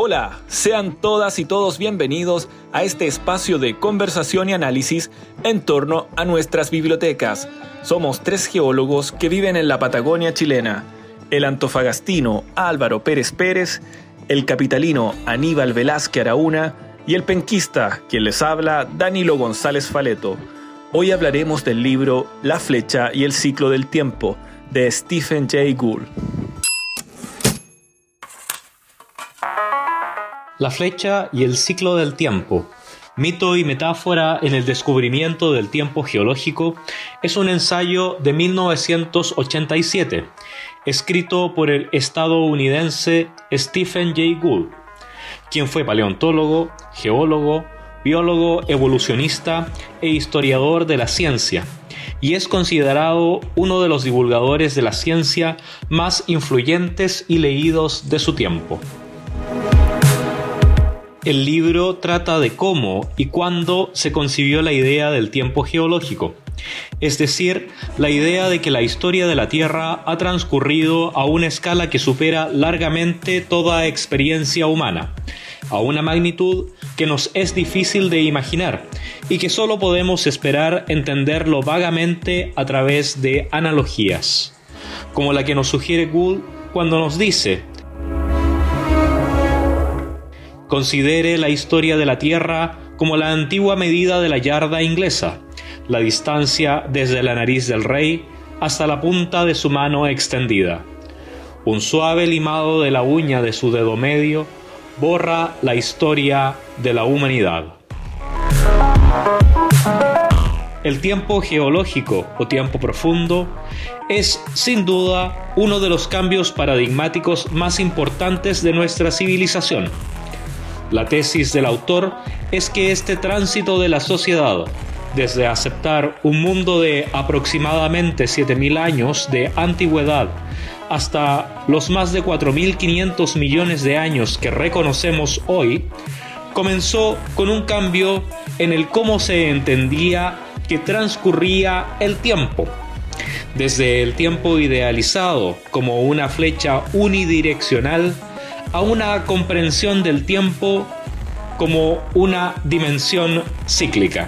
Hola, sean todas y todos bienvenidos a este espacio de conversación y análisis en torno a nuestras bibliotecas. Somos tres geólogos que viven en la Patagonia chilena: el antofagastino Álvaro Pérez Pérez, el capitalino Aníbal Velázquez Araúna y el penquista, quien les habla, Danilo González Faleto. Hoy hablaremos del libro La flecha y el ciclo del tiempo, de Stephen Jay Gould. La flecha y el ciclo del tiempo, mito y metáfora en el descubrimiento del tiempo geológico, es un ensayo de 1987, escrito por el estadounidense Stephen Jay Gould, quien fue paleontólogo, geólogo, biólogo evolucionista e historiador de la ciencia, y es considerado uno de los divulgadores de la ciencia más influyentes y leídos de su tiempo. El libro trata de cómo y cuándo se concibió la idea del tiempo geológico, es decir, la idea de que la historia de la Tierra ha transcurrido a una escala que supera largamente toda experiencia humana, a una magnitud que nos es difícil de imaginar y que solo podemos esperar entenderlo vagamente a través de analogías, como la que nos sugiere Gould cuando nos dice: considere la historia de la Tierra como la antigua medida de la yarda inglesa, la distancia desde la nariz del rey hasta la punta de su mano extendida. Un suave limado de la uña de su dedo medio borra la historia de la humanidad. El tiempo geológico o tiempo profundo es, sin duda, uno de los cambios paradigmáticos más importantes de nuestra civilización. La tesis del autor es que este tránsito de la sociedad, desde aceptar un mundo de aproximadamente 7.000 años de antigüedad hasta los más de 4.500 millones de años que reconocemos hoy, comenzó con un cambio en el cómo se entendía que transcurría el tiempo. Desde el tiempo idealizado como una flecha unidireccional a una comprensión del tiempo como una dimensión cíclica.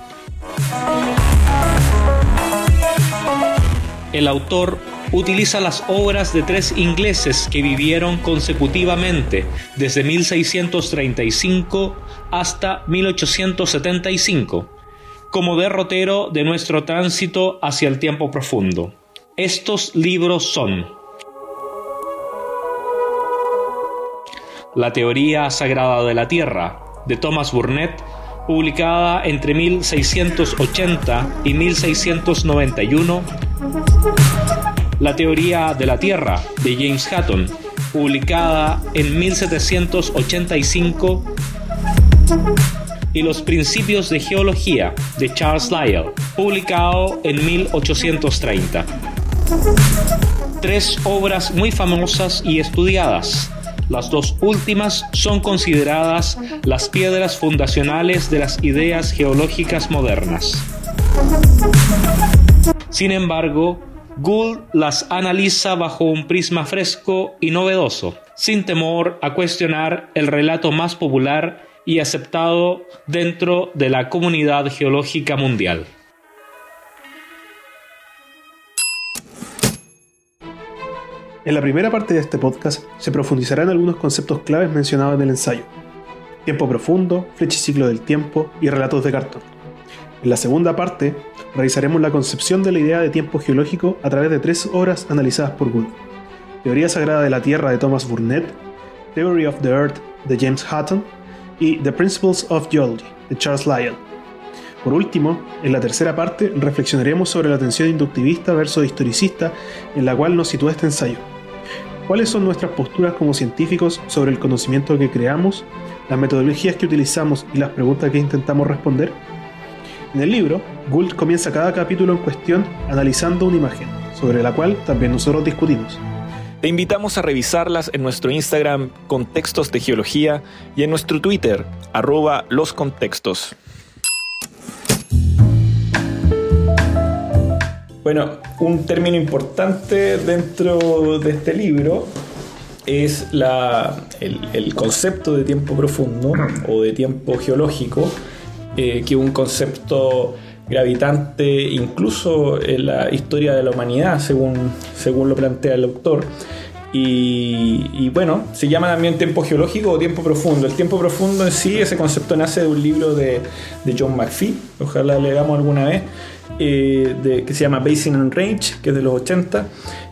El autor utiliza las obras de tres ingleses que vivieron consecutivamente desde 1635 hasta 1875 como derrotero de nuestro tránsito hacia el tiempo profundo. Estos libros son: La teoría sagrada de la Tierra, de Thomas Burnet, publicada entre 1680 y 1691. La teoría de la Tierra, de James Hutton, publicada en 1785. Y Los principios de geología, de Charles Lyell, publicado en 1830. Tres obras muy famosas y estudiadas. Las dos últimas son consideradas las piedras fundacionales de las ideas geológicas modernas. Sin embargo, Gould las analiza bajo un prisma fresco y novedoso, sin temor a cuestionar el relato más popular y aceptado dentro de la comunidad geológica mundial. En la primera parte de este podcast se profundizará en algunos conceptos claves mencionados en el ensayo: tiempo profundo, flecha y ciclo del tiempo y relatos de cartón. En la segunda parte revisaremos la concepción de la idea de tiempo geológico a través de tres obras analizadas por Gould: Teoría Sagrada de la Tierra de Thomas Burnet, Theory of the Earth de James Hutton y The Principles of Geology de Charles Lyell. Por último, en la tercera parte reflexionaremos sobre la tensión inductivista versus historicista en la cual nos sitúa este ensayo. ¿Cuáles son nuestras posturas como científicos sobre el conocimiento que creamos, las metodologías que utilizamos y las preguntas que intentamos responder? En el libro, Gould comienza cada capítulo en cuestión analizando una imagen, sobre la cual también nosotros discutimos. Te invitamos a revisarlas en nuestro Instagram Contextos de Geología y en nuestro Twitter @loscontextos. Bueno, un término importante dentro de este libro es el concepto de tiempo profundo o de tiempo geológico, que es un concepto gravitante incluso en la historia de la humanidad, según lo plantea el autor. Y bueno, se llama también tiempo geológico o tiempo profundo. El tiempo profundo en sí, ese concepto nace de un libro de John McPhee, ojalá leamos alguna vez, que se llama Basin and Range, que es de los 80.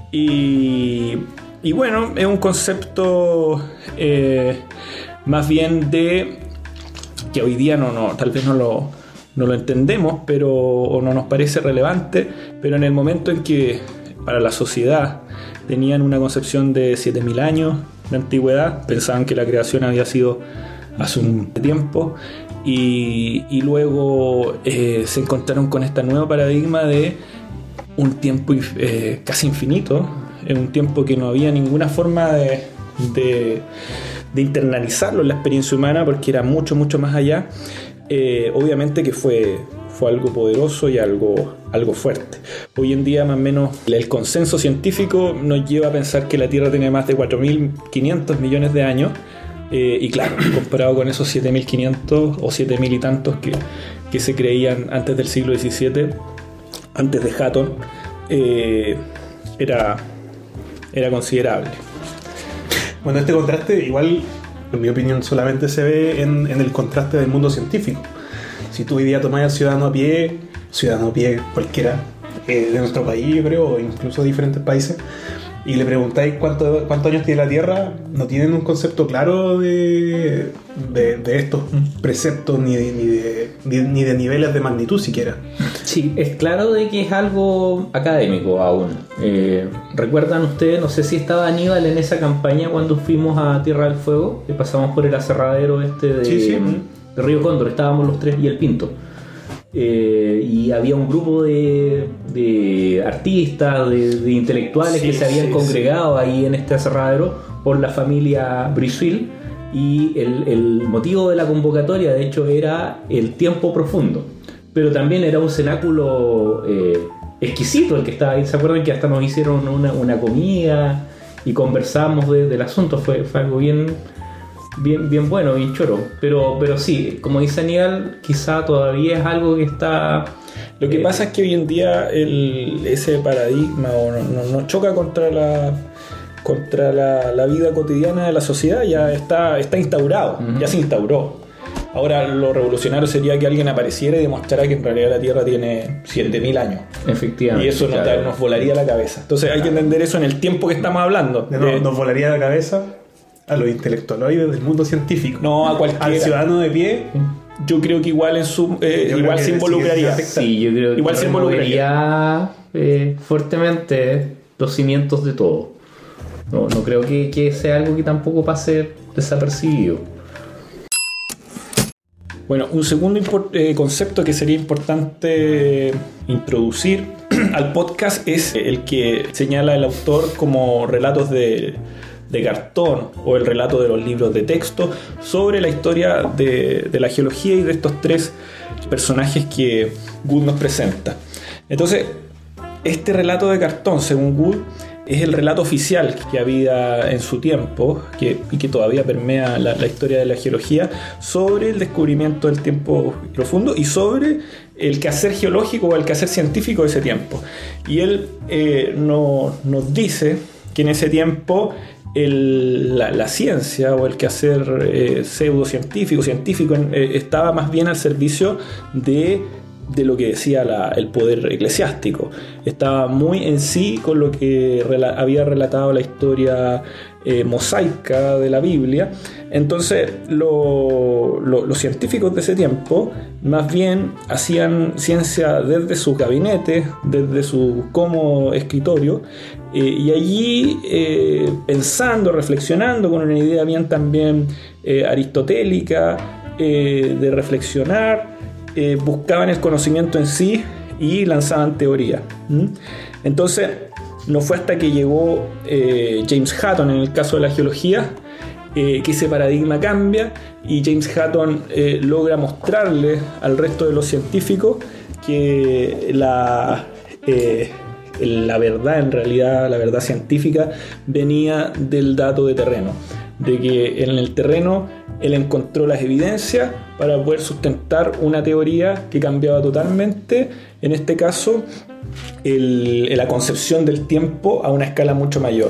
Y bueno, es un concepto más bien de que hoy día tal vez no lo entendemos, o no nos parece relevante, pero en el momento en que para la sociedad tenían una concepción de 7.000 años de antigüedad, pensaban que la creación había sido hace un tiempo, y luego se encontraron con este nuevo paradigma de un tiempo casi infinito, un tiempo que no había ninguna forma de internalizarlo en la experiencia humana, porque era mucho, mucho más allá. Obviamente que fue algo poderoso y algo fuerte. Hoy en día, más o menos, el consenso científico nos lleva a pensar que la Tierra tiene más de 4.500 millones de años, y claro, comparado con esos 7.500 o 7.000 y tantos que se creían antes del siglo XVII, antes de Hutton, era considerable. Bueno, este contraste igual, en mi opinión, solamente se ve en el contraste del mundo científico. Si tú hoy día tomás al ciudadano a pie cualquiera, de nuestro país, yo creo, o incluso de diferentes países, y le preguntáis cuántos años tiene la Tierra, no tienen un concepto claro de estos preceptos ni de niveles de magnitud siquiera. Sí, es claro de que es algo académico aún. ¿Recuerdan ustedes? No sé si estaba Aníbal en esa campaña cuando fuimos a Tierra del Fuego, que pasamos por el aserradero de Río Cóndor, estábamos los tres y el Pinto. Y había un grupo de artistas, de intelectuales que se habían congregado ahí en este aserradero por la familia Brisuil, y el motivo de la convocatoria de hecho era el tiempo profundo, pero también era un cenáculo exquisito el que estaba ahí. ¿Se acuerdan que hasta nos hicieron una comida y conversamos del asunto? Fue algo bien bueno, bien choro, pero sí, como dice Aníbal, quizá todavía es algo que está... Lo que pasa es que hoy en día ese paradigma nos choca contra la vida cotidiana de la sociedad. Ya está instaurado, ya se instauró. Ahora lo revolucionario sería que alguien apareciera y demostrara que en realidad la Tierra tiene 7.000 años. Efectivamente. Y eso nos volaría la cabeza. Entonces hay que entender eso en el tiempo que estamos hablando. Nos volaría la cabeza a los intelectualoides del mundo científico. No, a cualquiera. Al ciudadano de pie. Yo creo que igual igual se involucraría. Sí, yo creo que igual se involucraría fuertemente los cimientos de todo. No creo que sea algo que tampoco pase desapercibido. Bueno, un segundo concepto que sería importante introducir al podcast es el que señala el autor como relatos de cartón, o el relato de los libros de texto sobre la historia de la geología y de estos tres personajes que Gould nos presenta. Entonces, este relato de cartón, según Gould, es el relato oficial que había en su tiempo y que todavía permea la historia de la geología, sobre el descubrimiento del tiempo profundo y sobre el quehacer geológico o el quehacer científico de ese tiempo. Y él nos dice que en ese tiempo la ciencia o el quehacer científico estaba más bien al servicio de lo que decía el poder eclesiástico. Estaba muy en sí con lo que había relatado la historia mosaica de la Biblia. Entonces los científicos de ese tiempo más bien hacían ciencia desde sus gabinetes, desde su cómodo escritorio, y allí pensando, reflexionando con una idea bien también aristotélica, de reflexionar, buscaban el conocimiento en sí y lanzaban teoría. Entonces no fue hasta que llegó James Hutton en el caso de la geología que ese paradigma cambia, y James Hutton logra mostrarle al resto de los científicos que la verdad, en realidad, la verdad científica, venía del dato de terreno. De que en el terreno él encontró las evidencias para poder sustentar una teoría que cambiaba totalmente, en este caso, la concepción del tiempo a una escala mucho mayor.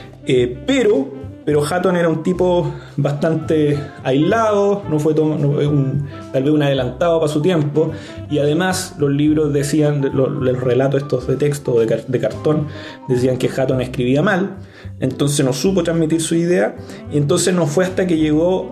Pero Hutton era un tipo bastante aislado, no fue tal vez un adelantado para su tiempo, y además los libros decían, los relatos estos de texto de cartón, decían que Hutton escribía mal, entonces no supo transmitir su idea, y entonces no fue hasta que llegó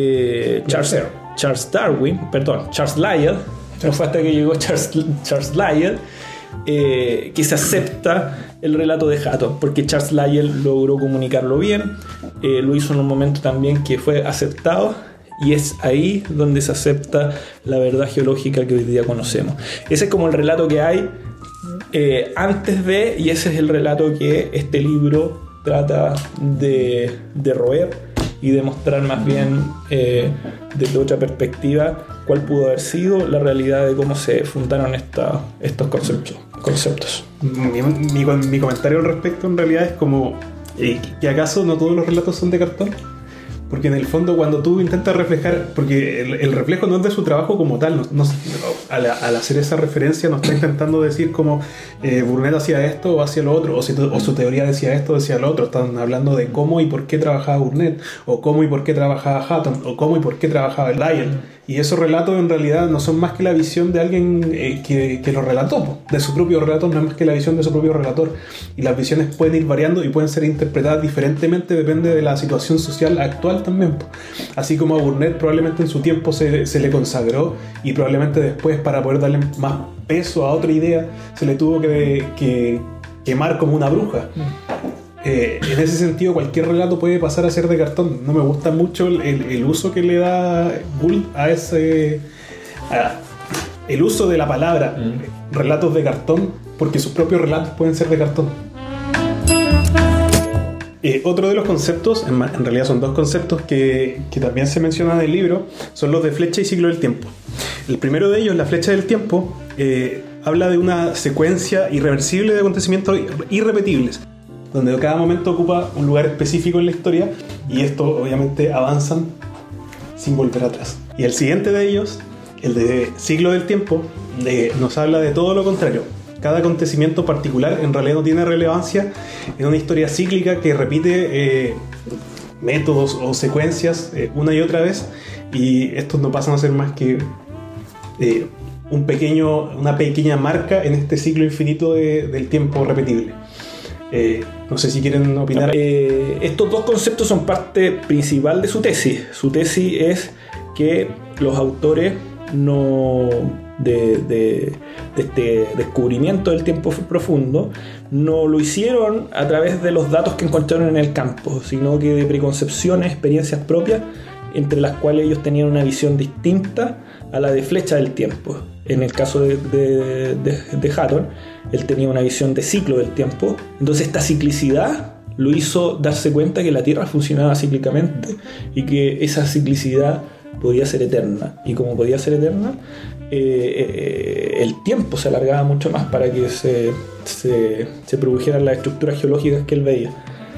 Charles Lyell, no fue hasta que llegó Charles Lyell, que se acepta el relato de Hutton, porque Charles Lyell logró comunicarlo bien, lo hizo en un momento también que fue aceptado, y es ahí donde se acepta la verdad geológica que hoy día conocemos. Ese es como el relato que hay antes de, y ese es el relato que este libro trata de roer y de mostrar más bien desde otra perspectiva cuál pudo haber sido la realidad de cómo se fundaron estos conceptos. Mi comentario al respecto en realidad es como que acaso no todos los relatos son de cartón, porque en el fondo cuando tú intentas reflejar, porque el reflejo no es de su trabajo como tal, al hacer esa referencia no está intentando decir como Burnett hacía esto o hacía lo otro, o su teoría decía esto o decía lo otro. Están hablando de cómo y por qué trabajaba Burnett, o cómo y por qué trabajaba Hutton, o cómo y por qué trabajaba Lyell. Y esos relatos en realidad no son más que la visión de alguien que lo relató, de su propio relato, no es más que la visión de su propio relator. Y las visiones pueden ir variando y pueden ser interpretadas diferentemente, depende de la situación social actual también. Así como a Burnett probablemente en su tiempo se le consagró, y probablemente después, para poder darle más peso a otra idea, se le tuvo que quemar como una bruja. En ese sentido, cualquier relato puede pasar a ser de cartón. No me gusta mucho el uso que le da Gould a el uso de la palabra relatos de cartón, porque sus propios relatos pueden ser de cartón. Otro de los conceptos, en realidad son dos conceptos que también se mencionan en el libro, son los de flecha y ciclo del tiempo. El primero de ellos, la flecha del tiempo, habla de una secuencia irreversible de acontecimientos irrepetibles, donde cada momento ocupa un lugar específico en la historia, y estos obviamente avanzan sin volver atrás. Y el siguiente de ellos, el de ciclo del tiempo, nos habla de todo lo contrario. Cada acontecimiento particular en realidad no tiene relevancia, es una historia cíclica que repite métodos o secuencias una y otra vez, y estos no pasan a ser más que una pequeña marca en este ciclo infinito del tiempo repetible. No sé si quieren opinar. Estos dos conceptos son parte principal de su tesis. Su tesis es que los autores de este descubrimiento del tiempo profundo no lo hicieron a través de los datos que encontraron en el campo, sino que de preconcepciones, experiencias propias, entre las cuales ellos tenían una visión distinta a la de flecha del tiempo. En el caso de Hutton, él tenía una visión de ciclo del tiempo. Entonces esta ciclicidad lo hizo darse cuenta que la Tierra funcionaba cíclicamente y que esa ciclicidad podía ser eterna. Y como podía ser eterna, el tiempo se alargaba mucho más para que se produjeran las estructuras geológicas que él veía.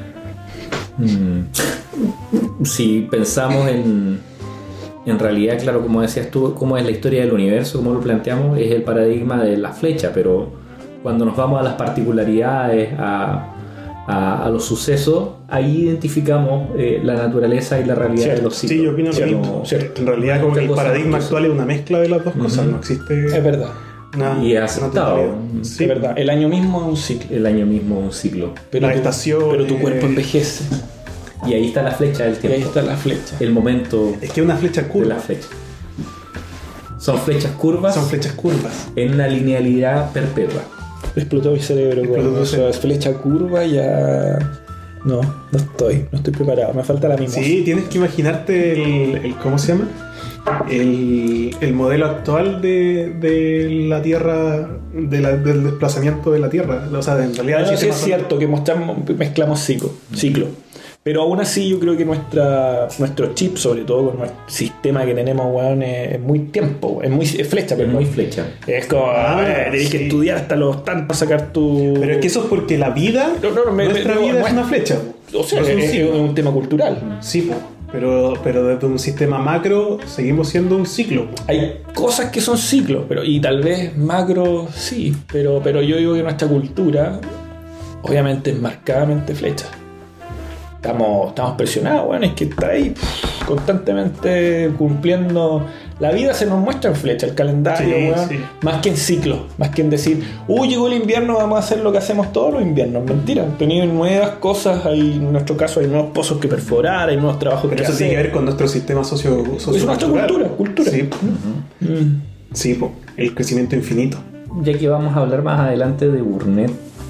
Si pensamos en realidad, claro, como decías tú, cómo es la historia del universo, como lo planteamos, es el paradigma de la flecha, pero cuando nos vamos a las particularidades, a los sucesos, ahí identificamos la naturaleza y la realidad de los ciclos. Sí, yo opino lo mismo. En realidad, como que el paradigma actual es una mezcla de las dos cosas, no existe. Es verdad. Y es aceptado. Sí, es verdad. El año mismo es un ciclo. El año mismo es un ciclo. Pero tu cuerpo envejece. Y ahí está la flecha del tiempo. Y ahí está la flecha. El momento. Es que es una flecha curva. De la flecha. Son flechas curvas. Son flechas curvas. En una linealidad perpetua. Explotó mi cerebro. O sea, es flecha curva ya. No estoy preparado. Me falta la mimosa. Sí, tienes que imaginarte el ¿cómo se llama? El modelo actual de la Tierra, del desplazamiento de la Tierra. O sea, en realidad sí es cierto que mezclamos ciclo. Pero aún así yo creo que nuestro chip, sobre todo con nuestro sistema que tenemos, weón, es muy tiempo, es flecha, pero Es muy flecha. es como, tenés que estudiar hasta los tantos para sacar tu... Pero es que eso es porque la vida, nuestra vida es una flecha. O sea, No es un tema cultural. Sí, po. Pero desde un sistema macro seguimos siendo un ciclo. Po. Hay cosas que son ciclos, y tal vez macro sí, pero yo digo que nuestra cultura obviamente es marcadamente flecha. Estamos presionados, bueno, es que está ahí constantemente cumpliendo. La vida se nos muestra en flecha, el calendario, Sí, weón, sí. más que en ciclos, más que en decir, llegó el invierno, vamos a hacer lo que hacemos todos los inviernos. Mentira, han tenido nuevas cosas, en nuestro caso hay nuevos pozos que perforar, hay nuevos trabajos Pero que eso hacer. tiene que ver con nuestro sistema Es nuestra cultura. Sí, Mm. sí, po. El crecimiento infinito. Ya que vamos a hablar más adelante de Burnett,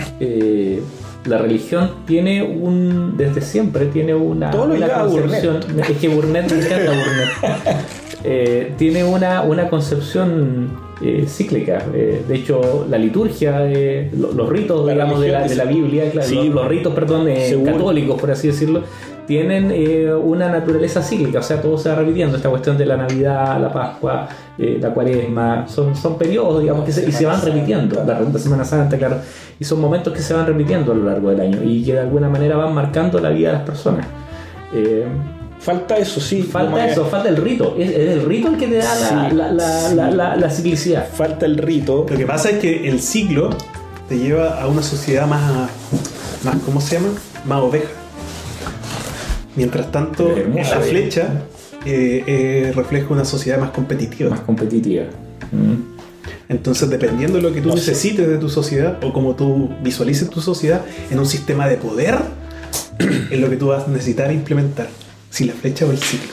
la religión tiene desde siempre tiene una Todo lo lleva a concepción. Es que Burnett me encanta Burnett. Tiene una concepción cíclica. De hecho, la liturgia, los ritos, La digamos, de religión, la Biblia, claro, sí, los ritos, perdón, seguro. católicos, por así decirlo, tienen una naturaleza cíclica, o sea, todo se va repitiendo. Esta cuestión de la Navidad, la Pascua, la Cuaresma, son periodos, digamos, que se van repitiendo. La Semana Santa, claro, y son momentos que se van repitiendo a lo largo del año y que de alguna manera van marcando la vida de las personas. Falta eso, sí. como que Falta el rito. Es el rito el que te da Sí, la ciclicidad. falta el rito. Lo que pasa es que el ciclo te lleva a una sociedad más ¿cómo se llama? Más oveja. Mientras tanto, Pero hermosa, la flecha refleja una sociedad más competitiva. Más competitiva. Entonces, dependiendo de lo que tú necesites de tu sociedad o como tú visualices tu sociedad en un sistema de poder, es lo que tú vas a necesitar implementar. Si la flecha o el ciclo.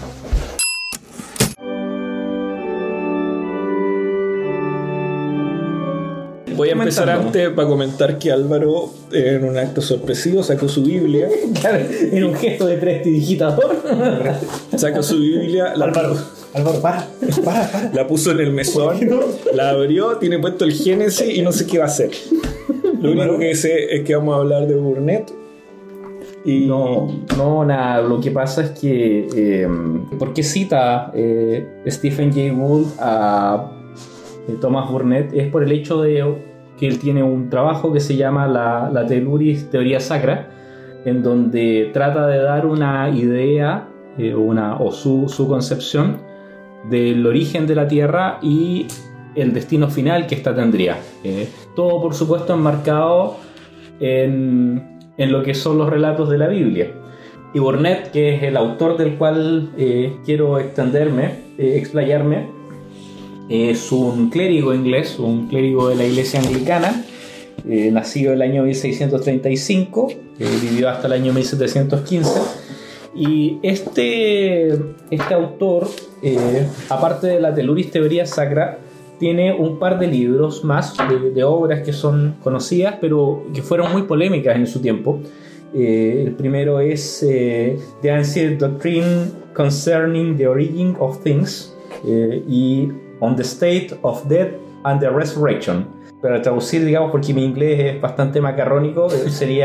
Voy a empezar Comentando. antes para comentar que Álvaro, en un acto sorpresivo, sacó su Biblia. En un gesto de prestidigitador. Sacó su Biblia, Álvaro, para. la puso en el mesón, la abrió, tiene puesto el Génesis y no sé qué va a hacer. Lo único que sé es que vamos a hablar de Burnett. Y No, nada. Lo que pasa es que. ¿Por qué cita Stephen Jay Gould a Thomas Burnett? Es por el hecho de que él tiene un trabajo que se llama la Telluris Teoría Sacra, en donde trata de dar una idea o su concepción del origen de la Tierra y el destino final que ésta tendría. Todo, por supuesto, enmarcado en lo que son los relatos de la Biblia. Y Burnett, que es el autor del cual quiero explayarme, es un clérigo inglés, un clérigo de la iglesia anglicana, nacido el año 1635, vivió hasta el año 1715. Y este autor, aparte de la Telluris Teoría Sacra, tiene un par de libros más de obras que son conocidas, pero que fueron muy polémicas en su tiempo. El primero es The Ancient Doctrine Concerning the Origin of Things y On the State of Death and the Resurrection. Para traducir, digamos, porque mi inglés es bastante macarrónico, sería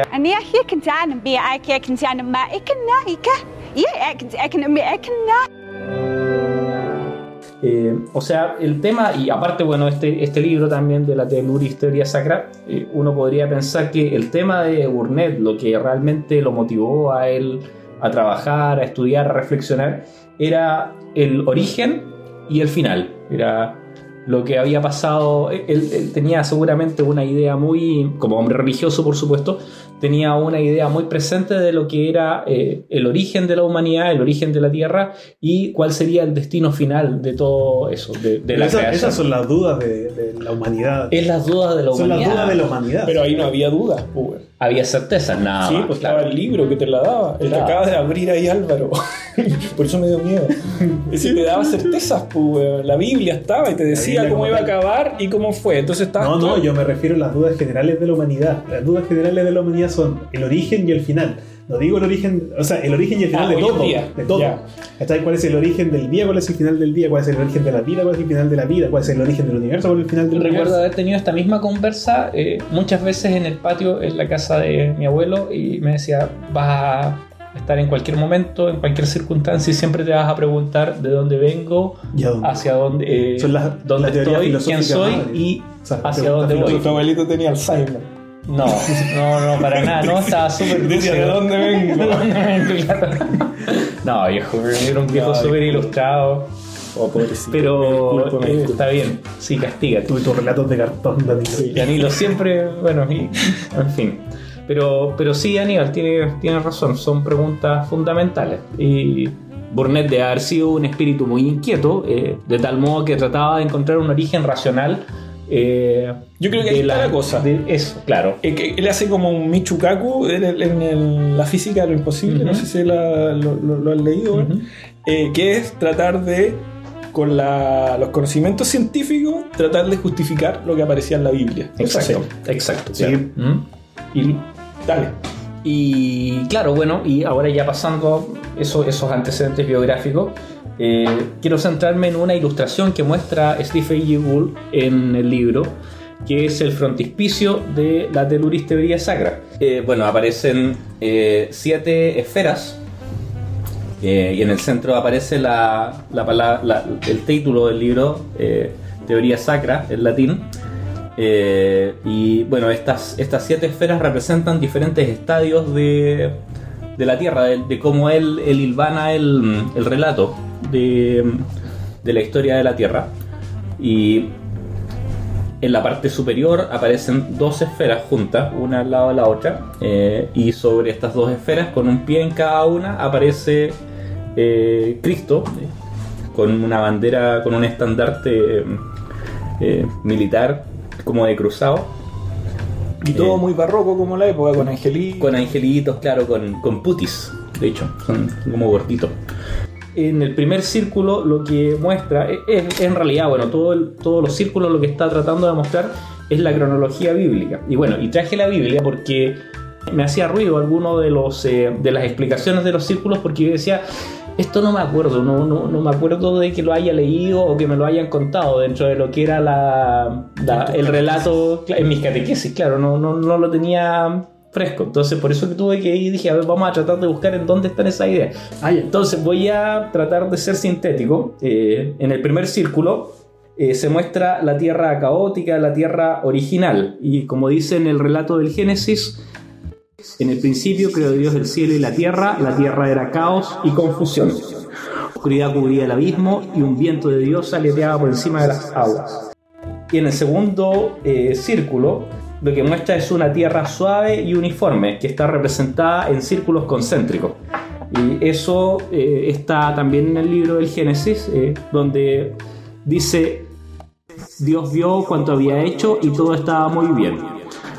o sea, el tema, y aparte, bueno, este libro también de la Telluris Teoría Sacra, uno podría pensar que el tema de Burnett, lo que realmente lo motivó a él a trabajar, a estudiar, a reflexionar, era el origen y el final. Era lo que había pasado. Él tenía seguramente una idea muy, como hombre religioso por supuesto, tenía una idea muy presente de lo que era el origen de la humanidad, el origen de la Tierra y cuál sería el destino final de todo eso, de la creación. Esas son las dudas de la humanidad. Es las dudas de la Son humanidad. las dudas de la humanidad. pero ahí no había dudas, pues. Había certezas, nada Sí, más, pues claro. estaba el libro que te la daba. El que Claro. acaba de abrir ahí Álvaro. Por eso me dio miedo. Ese te daba certezas, pues, weón. La Biblia estaba y te decía Biblia cómo como iba a tal. acabar y cómo fue. Entonces estaba. No, claro. yo me refiero a las dudas generales de la humanidad. Las dudas generales de la humanidad son el origen y el final. No digo el origen, o sea, el origen y el final Ah, de hoy en todo. día. De todo. Ya. ¿Cachai? ¿Cuál es el origen del día? ¿Cuál es el final del día? ¿Cuál es el origen de la vida? ¿Cuál es el final de la vida? ¿Cuál es el origen del universo? ¿Cuál es el final del Recuerdo universo? haber tenido esta misma conversa muchas veces en el patio, en la casa de mi abuelo, y me decía, vas estar en cualquier momento, en cualquier circunstancia, y siempre te vas a preguntar de dónde vengo, ¿Y a dónde? hacia dónde, Son dónde la teoría estoy, quién filosófica soy madre. y O sea, hacia dónde voy. Tu abuelito tenía Alzheimer. No, para nada, no, estaba súper Decía, ¿de lúcido. dónde vengo? ¿De dónde vengo? Claro. No, viejo, era un viejo No, súper disculpa. ilustrado, Oh, pobrecito. pero Me disculpo. está bien, sí, castígate. Tuve tus relatos de cartón, Danilo. Y Danilo siempre, bueno, y, en fin. Pero sí, Aníbal, tiene razón, son preguntas fundamentales. Y Burnett debe haber sido un espíritu muy inquieto, de tal modo que trataba de encontrar un origen racional. Yo creo que ahí está la cosa. De eso, claro. Que él hace como un Michikaku en la física de lo imposible, Ujú. no sé si lo has leído, Ujú. que es tratar de, con los conocimientos científicos, tratar de justificar lo que aparecía en la Biblia. Eso Exacto. Sí. ¿Mm? Y Dale. Y claro, bueno, y ahora ya pasando esos antecedentes biográficos, quiero centrarme en una ilustración que muestra Stephen Jay Gould en el libro, que es el frontispicio de la Teluris Teoría Sacra. Bueno, aparecen 7 esferas, y en el centro aparece el título del libro, Teoría Sacra, en latín. Y bueno, estas 7 esferas representan diferentes estadios de la Tierra, de cómo él hilvana el relato de la historia de la Tierra. Y en la parte superior aparecen 2 esferas juntas, una al lado de la otra, y sobre estas 2 esferas, con un pie en cada una, aparece Cristo con una bandera, con un estandarte militar como de cruzado, Y todo muy barroco como la época, con angelitos. con angelitos, claro, con putis, de hecho, son como gorditos. En el primer círculo lo que muestra es en realidad, bueno, todos los círculos lo que está tratando de mostrar es la cronología bíblica. Y bueno, y traje la Biblia porque me hacía ruido alguno de las explicaciones de los círculos, porque yo decía, esto no me acuerdo, no me acuerdo de que lo haya leído o que me lo hayan contado dentro de lo que era el relato en mis catequesis, claro, no lo tenía fresco. Entonces por eso que tuve que ir y dije, a ver, vamos a tratar de buscar en dónde están esas ideas. Entonces voy a tratar de ser sintético. En el primer círculo se muestra la tierra caótica, la tierra original, y como dice en el relato del Génesis, en el principio creó Dios el cielo y la tierra era caos y confusión. Oscuridad cubría el abismo y un viento de Dios aleteaba por encima de las aguas. Y en el segundo círculo lo que muestra es una tierra suave y uniforme que está representada en círculos concéntricos. Y eso está también en el libro del Génesis, donde dice: Dios vio cuanto había hecho y todo estaba muy bien.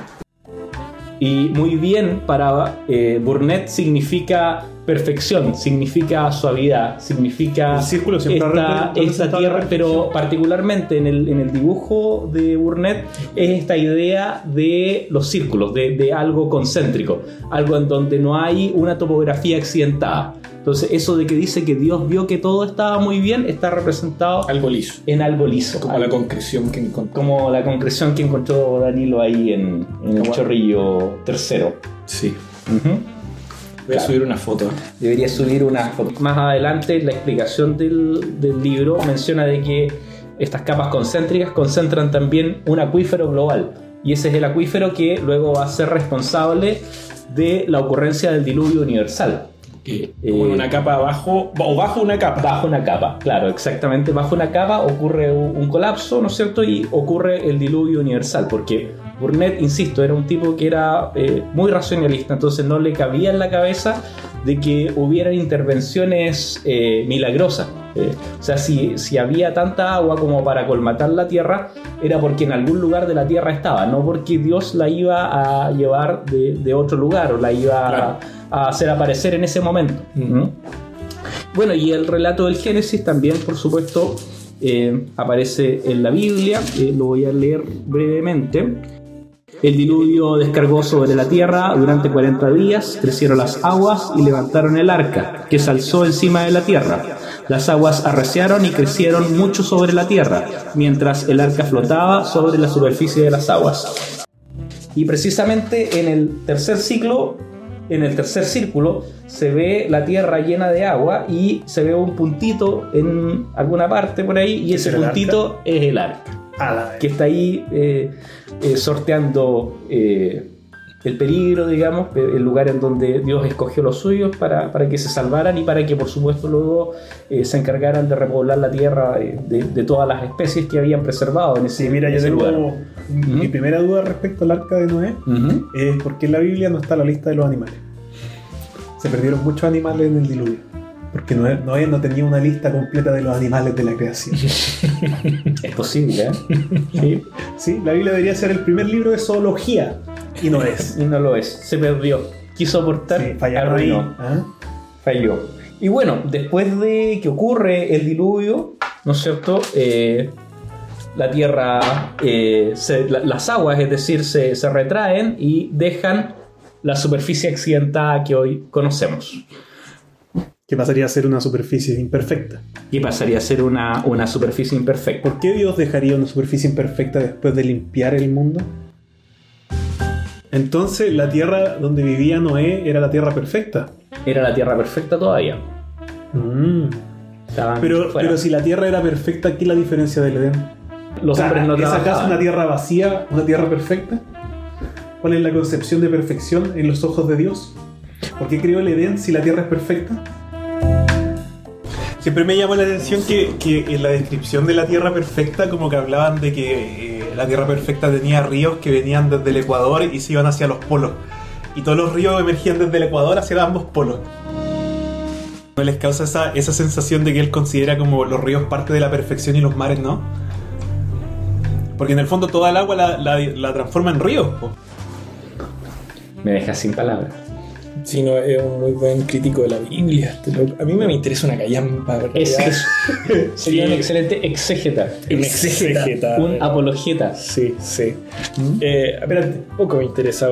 Y muy bien para Burnett significa perfección, significa suavidad, significa El círculo siempre esta tierra, pero particularmente en el dibujo de Burnett es esta idea de los círculos, de algo concéntrico, algo en donde no hay una topografía accidentada. Entonces eso de que dice que Dios vio que todo estaba muy bien está representado Algo liso. en algo liso. Como la concreción que encontró. Como la concreción que encontró Danilo ahí en el Chorrillo tercero. Sí. Ujú. Voy a subir una foto. Debería subir una foto. Más adelante la explicación del libro menciona de que estas capas concéntricas concentran también un acuífero global, y ese es el acuífero que luego va a ser responsable de la ocurrencia del diluvio universal. Como en una capa abajo, o bajo una capa. Bajo una capa, claro, exactamente. Bajo una capa ocurre un colapso, ¿no es cierto? Y ocurre el diluvio universal, porque Burnett, insisto, era un tipo que era muy racionalista, entonces no le cabía en la cabeza de que hubieran intervenciones milagrosas. O sea, si había tanta agua como para colmatar la tierra, era porque en algún lugar de la tierra estaba, no porque Dios la iba a llevar de otro lugar o la iba a hacer aparecer en ese momento. Bueno, y el relato del Génesis también, por supuesto, aparece en la Biblia. Lo voy a leer brevemente. El diluvio descargó sobre la tierra durante 40 días, crecieron las aguas y levantaron el arca, que se alzó encima de la tierra. Las aguas arreciaron y crecieron mucho sobre la tierra, mientras el arca flotaba sobre la superficie de las aguas. Y precisamente en el tercer ciclo en el tercer círculo se ve la tierra llena de agua y se ve un puntito en alguna parte por ahí, y ese puntito es el arca, que está ahí sorteando el peligro, digamos, el lugar en donde Dios escogió los suyos para que se salvaran y para que, por supuesto, luego se encargaran de repoblar la tierra de todas las especies que habían preservado en ese lugar. Yo tengo mi primera duda respecto al arca de Noé, es por qué en la Biblia no está la lista de los animales. Se perdieron muchos animales en el diluvio, porque Noé no tenía una lista completa de los animales de la creación. Es posible, ¿eh? Sí, la Biblia debería ser el primer libro de zoología. Y no es. Y no lo es. Se perdió. Quiso aportar. Sí, fallaron ahí. Falló. Y bueno, después de que ocurre el diluvio, ¿no es cierto? La tierra, las aguas, es decir, se retraen y dejan la superficie accidentada que hoy conocemos. ¿Qué pasaría a ser una superficie imperfecta? Y pasaría a ser una superficie imperfecta. ¿Por qué Dios dejaría una superficie imperfecta después de limpiar el mundo? Entonces, la tierra donde vivía Noé era la tierra perfecta. Era la tierra perfecta todavía. Pero si la tierra era perfecta, ¿qué es la diferencia del Edén? Los hombres no trabajaban. ¿Es acaso una tierra vacía, una tierra perfecta? ¿Cuál es la concepción de perfección en los ojos de Dios? ¿Por qué creó el Edén si la tierra es perfecta? Siempre me llamó la atención que en la descripción de la tierra perfecta como que hablaban de que la tierra perfecta tenía ríos que venían desde el Ecuador y se iban hacia los polos. Y todos los ríos emergían desde el Ecuador hacia ambos polos. ¿No les causa esa sensación de que él considera como los ríos parte de la perfección y los mares no? Porque en el fondo toda el agua la transforma en ríos, po. Me deja sin palabras. Sí, no, es un muy buen crítico de la Biblia. A mí me interesa una callampa. Sería un excelente exégeta. Un apologeta. Sí. Espérate, poco me interesaba.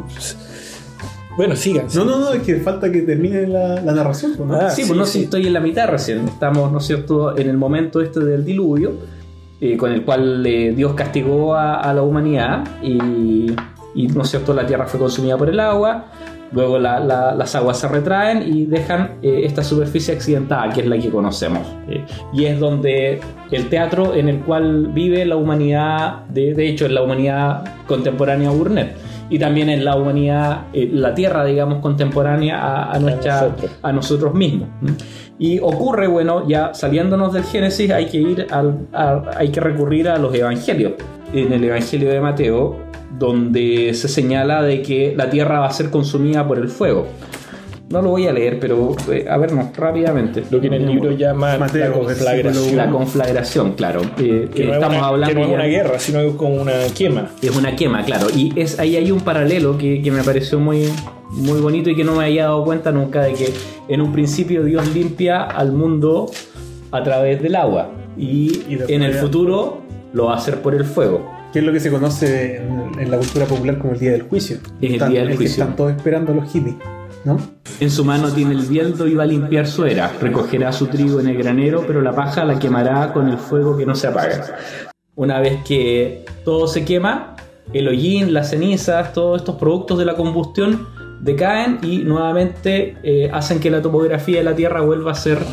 Bueno, sigan. No, es que falta que termine la narración, ¿no? Sí, estoy en la mitad recién. Estamos, ¿no es cierto?, en el momento del diluvio, con el cual Dios castigó a la humanidad y, ¿no es cierto?, la tierra fue consumida por el agua. Luego las aguas se retraen y dejan esta superficie accidentada, que es la que conocemos. Y es donde el teatro en el cual vive la humanidad, de hecho, es la humanidad contemporánea a Burnett. Y también en la humanidad, la tierra, digamos, contemporánea a nosotros mismos. Y ocurre, bueno, ya saliéndonos del Génesis, hay que recurrir a los evangelios. En el Evangelio de Mateo, donde se señala de que la tierra va a ser consumida por el fuego. No lo voy a leer, pero a vernos rápidamente. Lo que en el libro llama Mateo, la conflagración. La conflagración, claro. Que estamos hablando que no es una guerra, sino es como una quema. Es una quema, claro. Y ahí hay un paralelo que me pareció muy, muy bonito y que no me había dado cuenta nunca, de que en un principio Dios limpia al mundo a través del agua. Y en el futuro lo va a hacer por el fuego. Que es lo que se conoce en la cultura popular como el día del juicio. Es el día del juicio. Que están todos esperando a los hippies, ¿no? En su mano tiene el viento y va a limpiar su era. Recogerá su trigo en el granero, pero la paja la quemará con el fuego que no se apaga. Una vez que todo se quema, el hollín, las cenizas, todos estos productos de la combustión decaen y nuevamente hacen que la topografía de la Tierra vuelva a ser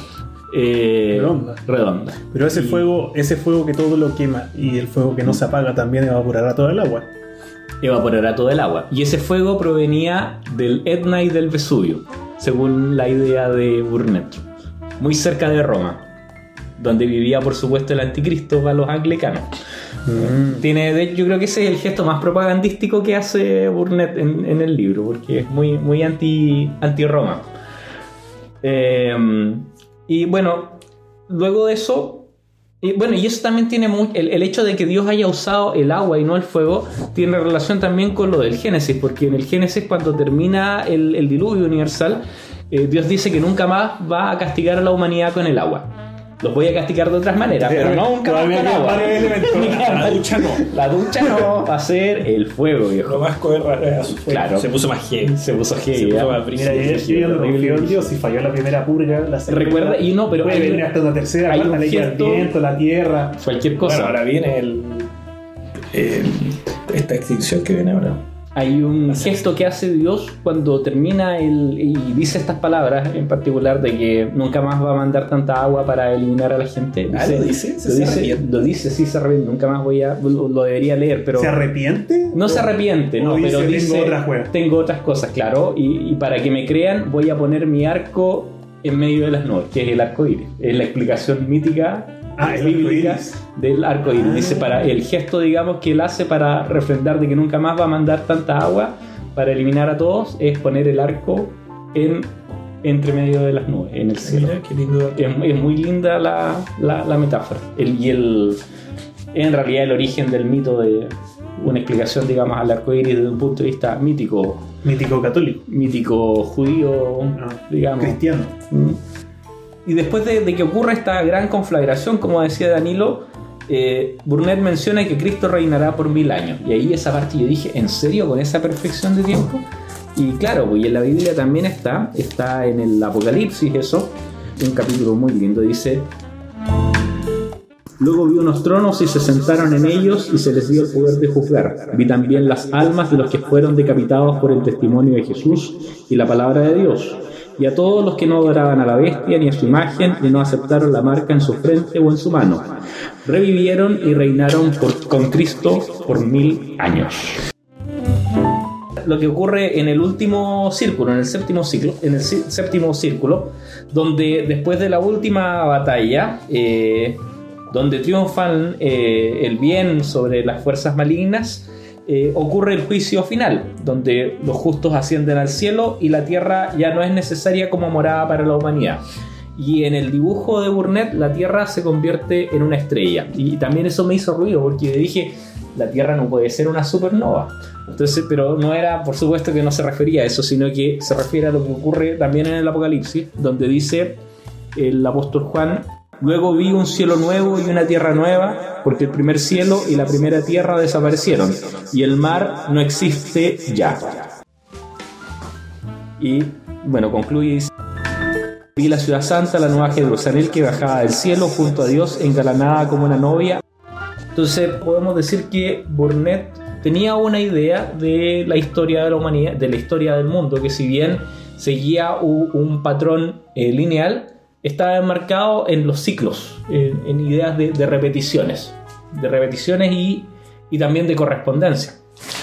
redonda. Pero ese fuego que todo lo quema y el fuego que no se apaga también evaporará todo el agua. Evaporará todo el agua. Y ese fuego provenía del Etna y del Vesubio, según la idea de Burnett, muy cerca de Roma, donde vivía, por supuesto, el anticristo para los anglicanos. Yo creo que ese es el gesto más propagandístico que hace Burnett en el libro, porque es muy anti-Roma. Y bueno, luego de eso, y eso también tiene el hecho de que Dios haya usado el agua y no el fuego, tiene relación también con lo del Génesis, porque en el Génesis, cuando termina el diluvio universal, Dios dice que nunca más va a castigar a la humanidad con el agua. Los voy a castigar de otras maneras, pero no nunca más con agua. La ducha no, va a ser el fuego, viejo. Lo más a su fuego. Claro. Se puso más heavy. Se puso heavy. Mira, yo no confío en Dios. Si falló la primera purga, la segunda. Recuerda, y no, pero puede venir hasta una tercera, cuarta ley del viento, la tierra. Cualquier cosa. Bueno, ahora viene esta extinción que viene ahora. hay un gesto que hace Dios cuando termina y dice estas palabras en particular de que nunca más va a mandar tanta agua para eliminar a la gente. ¿Lo dice? Lo dice, sí, se arrepiente. Nunca más lo debería leer, pero... ¿Se arrepiente? No se arrepiente, no, pero dice... Tengo otras cosas, claro, y para que me crean voy a poner mi arco en medio de las nubes, que es el arco iris. Es la explicación mítica bíblica del arco iris. Dice, para el gesto, digamos, que él hace para refrendar de que nunca más va a mandar tanta agua para eliminar a todos, es poner el arco entre medio de las nubes, en el cielo. Mira, qué lindo. Es muy linda la metáfora. En realidad el origen del mito de una explicación, digamos, al arco iris desde un punto de vista mítico católico, mítico judío, digamos, cristiano. Y después de que ocurra esta gran conflagración, como decía Danilo, Burnett menciona que Cristo reinará por 1000 años. Y ahí esa parte yo dije, ¿en serio? ¿Con esa perfección de tiempo? Y claro, pues en la Biblia también está en el Apocalipsis eso, un capítulo muy lindo, dice: luego vi unos tronos y se sentaron en ellos y se les dio el poder de juzgar. Vi también las almas de los que fueron decapitados por el testimonio de Jesús y la palabra de Dios, y a todos los que no adoraban a la bestia ni a su imagen y no aceptaron la marca en su frente o en su mano. Revivieron y reinaron con Cristo por 1000 años. Lo que ocurre en el último círculo, en el séptimo círculo, donde después de la última batalla, donde triunfan el bien sobre las fuerzas malignas, ocurre el juicio final, donde los justos ascienden al cielo y la tierra ya no es necesaria como morada para la humanidad. Y en el dibujo de Burnett, la tierra se convierte en una estrella. Y también eso me hizo ruido, porque dije, la tierra no puede ser una supernova. Entonces, pero no era, por supuesto que no se refería a eso, sino que se refiere a lo que ocurre también en el Apocalipsis, donde dice el apóstol Juan: luego vi un cielo nuevo y una tierra nueva, porque el primer cielo y la primera tierra desaparecieron, y el mar no existe ya. Y bueno, concluye y dice: vi la ciudad santa, la nueva Jerusalén, que bajaba del cielo junto a Dios, engalanada como una novia. Entonces podemos decir que Burnett tenía una idea de la historia de la humanidad, de la historia del mundo, que si bien seguía un patrón lineal, estaba enmarcado en los ciclos, en ideas de repeticiones y también de correspondencia.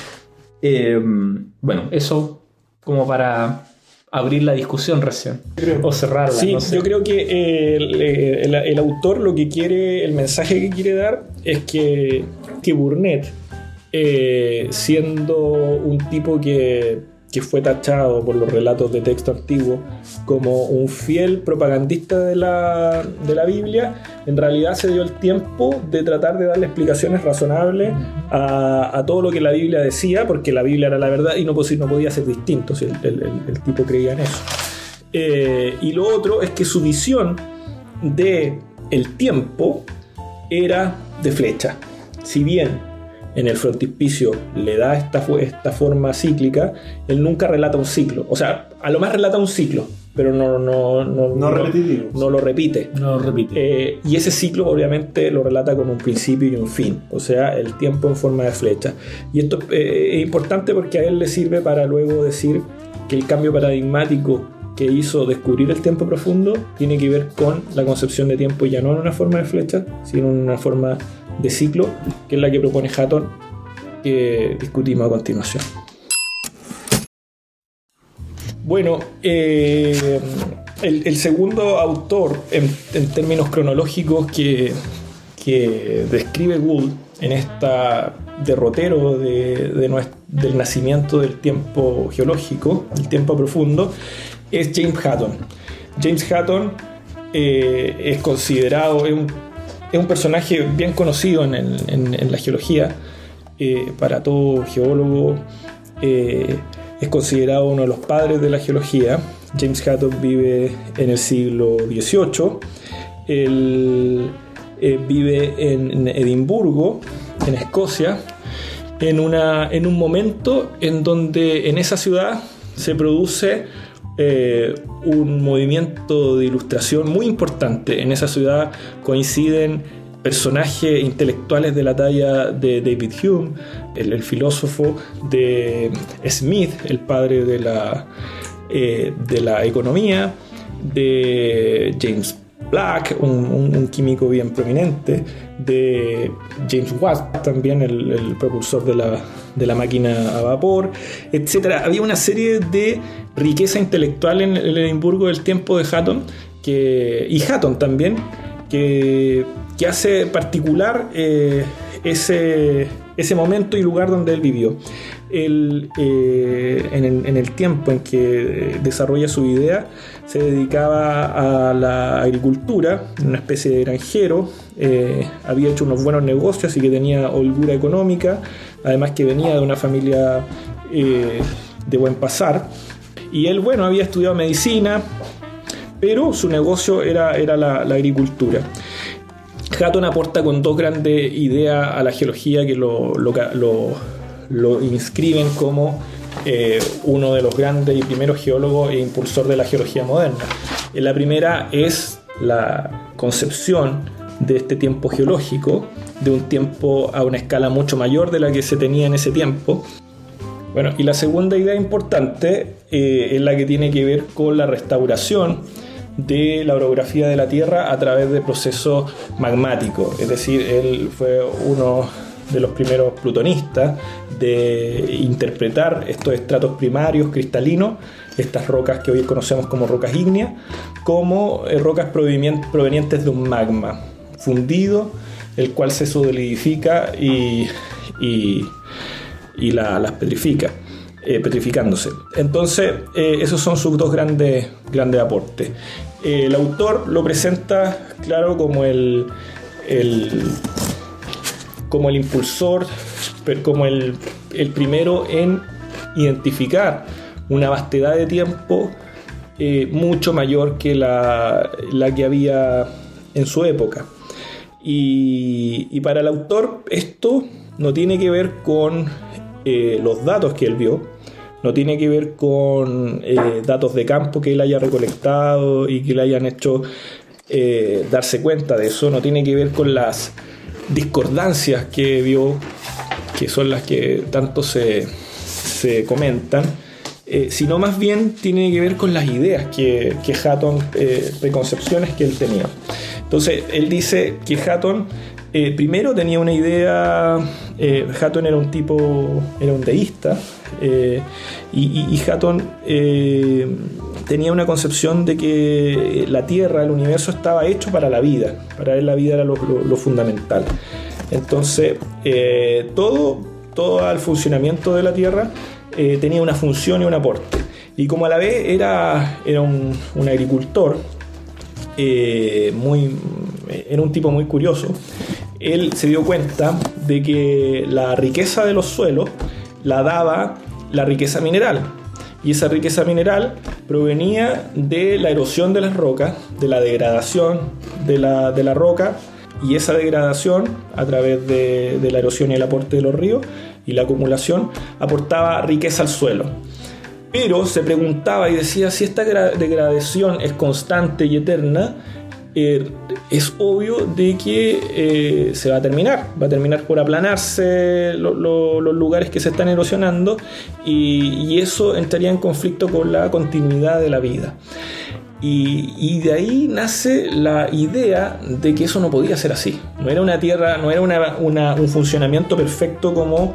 Bueno, eso como para abrir la discusión recién, o cerrarla. Sí, no sé. yo creo que el autor lo que quiere, el mensaje que quiere dar es que Burnett, siendo un tipo que fue tachado por los relatos de texto antiguo como un fiel propagandista de la Biblia, en realidad se dio el tiempo de tratar de darle explicaciones razonables a todo lo que la Biblia decía, porque la Biblia era la verdad y no podía ser distinto si el tipo creía en eso. Y lo otro es que su visión de el tiempo era de flecha. Si bien en el frontispicio le da esta forma cíclica, él nunca relata un ciclo. O sea, a lo más relata un ciclo, pero no lo repite. Y ese ciclo obviamente lo relata con un principio y un fin, o sea, el tiempo en forma de flecha. Y esto es importante porque a él le sirve para luego decir que el cambio paradigmático que hizo descubrir el tiempo profundo tiene que ver con la concepción de tiempo ya no en una forma de flecha, sino en una forma de ciclo, que es la que propone Hatton, que discutimos a continuación. Bueno, el segundo autor en términos cronológicos que describe Gould en esta derrotero del nacimiento del tiempo geológico, el tiempo profundo, es James Hatton. James Hatton es considerado, es un personaje bien conocido en la geología, para todo geólogo. Es considerado uno de los padres de la geología. James Hatton vive en el siglo XVIII. Él vive en Edimburgo, en Escocia, en un momento en donde en esa ciudad se produce un movimiento de ilustración muy importante. En esa ciudad coinciden personajes intelectuales de la talla de David Hume, el filósofo, de Smith, el padre de la economía, de James Black, un químico bien prominente, de James Watt, también el propulsor de la máquina a vapor, etc. Había una serie de riqueza intelectual en el Edimburgo del tiempo de Hatton, y Hatton también, que hace particular ese momento y lugar donde él vivió. Él, en el tiempo en que desarrolla su idea, se dedicaba a la agricultura, una especie de granjero, había hecho unos buenos negocios, así que tenía holgura económica, además que venía de una familia de buen pasar, y él, bueno, había estudiado medicina, pero su negocio era la agricultura. Hatton aporta con dos grandes ideas a la geología que lo inscriben como uno de los grandes y primeros geólogos e impulsor de la geología moderna. La primera es la concepción de este tiempo geológico, de un tiempo a una escala mucho mayor de la que se tenía en ese tiempo. Bueno, y la segunda idea importante es la que tiene que ver con la restauración de la orografía de la Tierra a través de procesos magmáticos. Es decir, él fue uno de los primeros plutonistas de interpretar estos estratos primarios cristalinos, estas rocas que hoy conocemos como rocas ígneas, como rocas provenientes de un magma fundido, el cual se solidifica y las petrifica, petrificándose. Entonces, esos son sus dos grandes aportes. El autor lo presenta, claro, como el impulsor, como el primero en identificar una vastedad de tiempo mucho mayor que la que había en su época. Y para el autor esto no tiene que ver con los datos que él vio, no tiene que ver con datos de campo que él haya recolectado y que le hayan hecho darse cuenta de eso, no tiene que ver con las discordancias que vio, que son las que tanto se comentan, sino más bien tiene que ver con las ideas que Hatton, preconcepciones que él tenía. Entonces él dice que Hatton primero tenía una idea. Hatton era un deísta, y Hatton tenía una concepción de que la Tierra, el universo, estaba hecho para la vida. Para él la vida era lo fundamental. Entonces todo el funcionamiento de la Tierra tenía una función y un aporte. Y como a la vez era un agricultor, era un tipo muy curioso, él se dio cuenta de que la riqueza de los suelos la daba la riqueza mineral, y esa riqueza mineral provenía de la erosión de las rocas, de la degradación de la roca, y esa degradación a través de la erosión y el aporte de los ríos y la acumulación aportaba riqueza al suelo. Pero se preguntaba y decía, si esta degradación es constante y eterna, es obvio de que va a terminar por aplanarse los lugares que se están erosionando, y eso entraría en conflicto con la continuidad de la vida. Y de ahí nace la idea de que eso no podía ser así. No era una tierra, no era un funcionamiento perfecto como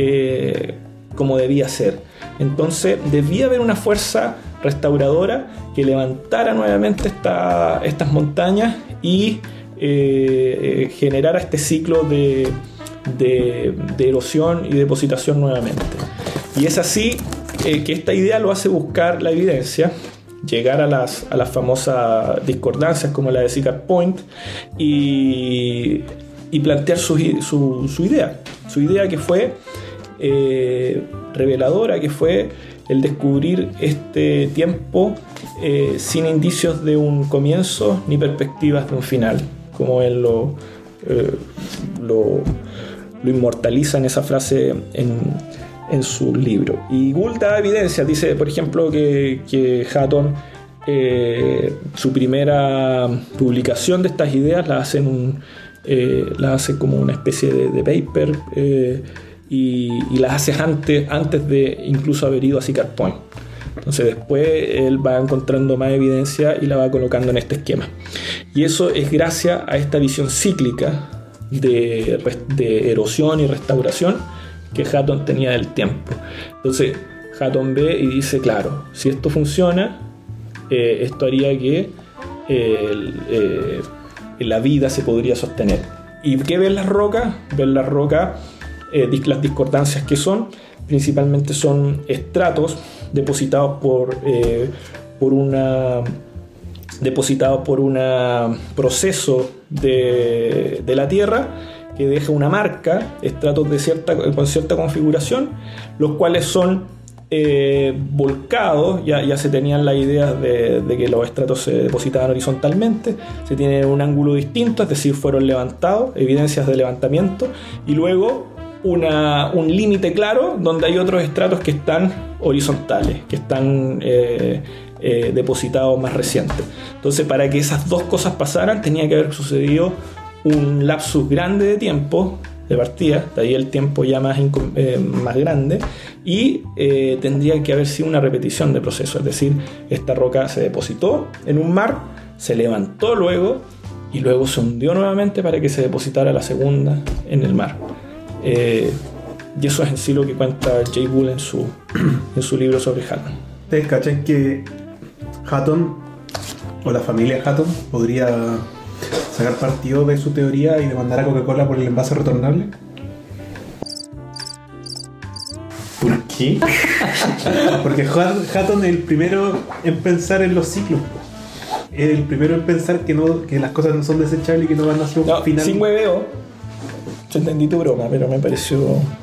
debía ser. Entonces debía haber una fuerza restauradora que levantara nuevamente estas montañas y generara este ciclo de erosión y depositación nuevamente. Y es así que esta idea lo hace buscar la evidencia, llegar a las famosas discordancias como la de Sicard Point, y plantear su idea que fue reveladora, que fue el descubrir este tiempo sin indicios de un comienzo ni perspectivas de un final, como él lo inmortaliza en esa frase en su libro. Y Gould da evidencia, dice por ejemplo que Hatton, su primera publicación de estas ideas la hace en las hace como una especie de paper, y las hace antes de incluso haber ido a Sicard Point. Entonces después él va encontrando más evidencia y la va colocando en este esquema. Y eso es gracias a esta visión cíclica de erosión y restauración que Hutton tenía del tiempo. Entonces Hutton ve y dice, claro, si esto funciona, esto haría que la vida se podría sostener. ¿Y qué ven las rocas? Ven las rocas, las discordancias que son, principalmente son estratos depositados por un proceso de la Tierra que deja una marca, estratos con cierta configuración, los cuales son volcados. Ya se tenían las ideas de que los estratos se depositaban horizontalmente, se tienen un ángulo distinto, es decir, fueron levantados, evidencias de levantamiento, y luego un límite claro donde hay otros estratos que están horizontales, que están depositados más recientes. Entonces, para que esas dos cosas pasaran, tenía que haber sucedido un lapsus grande de tiempo de partida, de ahí el tiempo ya más grande, y tendría que haber sido una repetición de proceso, es decir, esta roca se depositó en un mar, se levantó luego y luego se hundió nuevamente para que se depositara la segunda en el mar. Y eso es en sí lo que cuenta Jay Gould en su libro sobre Hutton. ¿Ustedes cachan que Hutton o la familia Hutton podría sacar partido de su teoría y demandar a Coca-Cola por el envase retornable? ¿Por qué? Porque Hutton es el primero en pensar en los ciclos. Es el primero en pensar que las cosas no son desechables y que no van a ser un final. Sin hueveo, yo entendí tu broma, pero me pareció...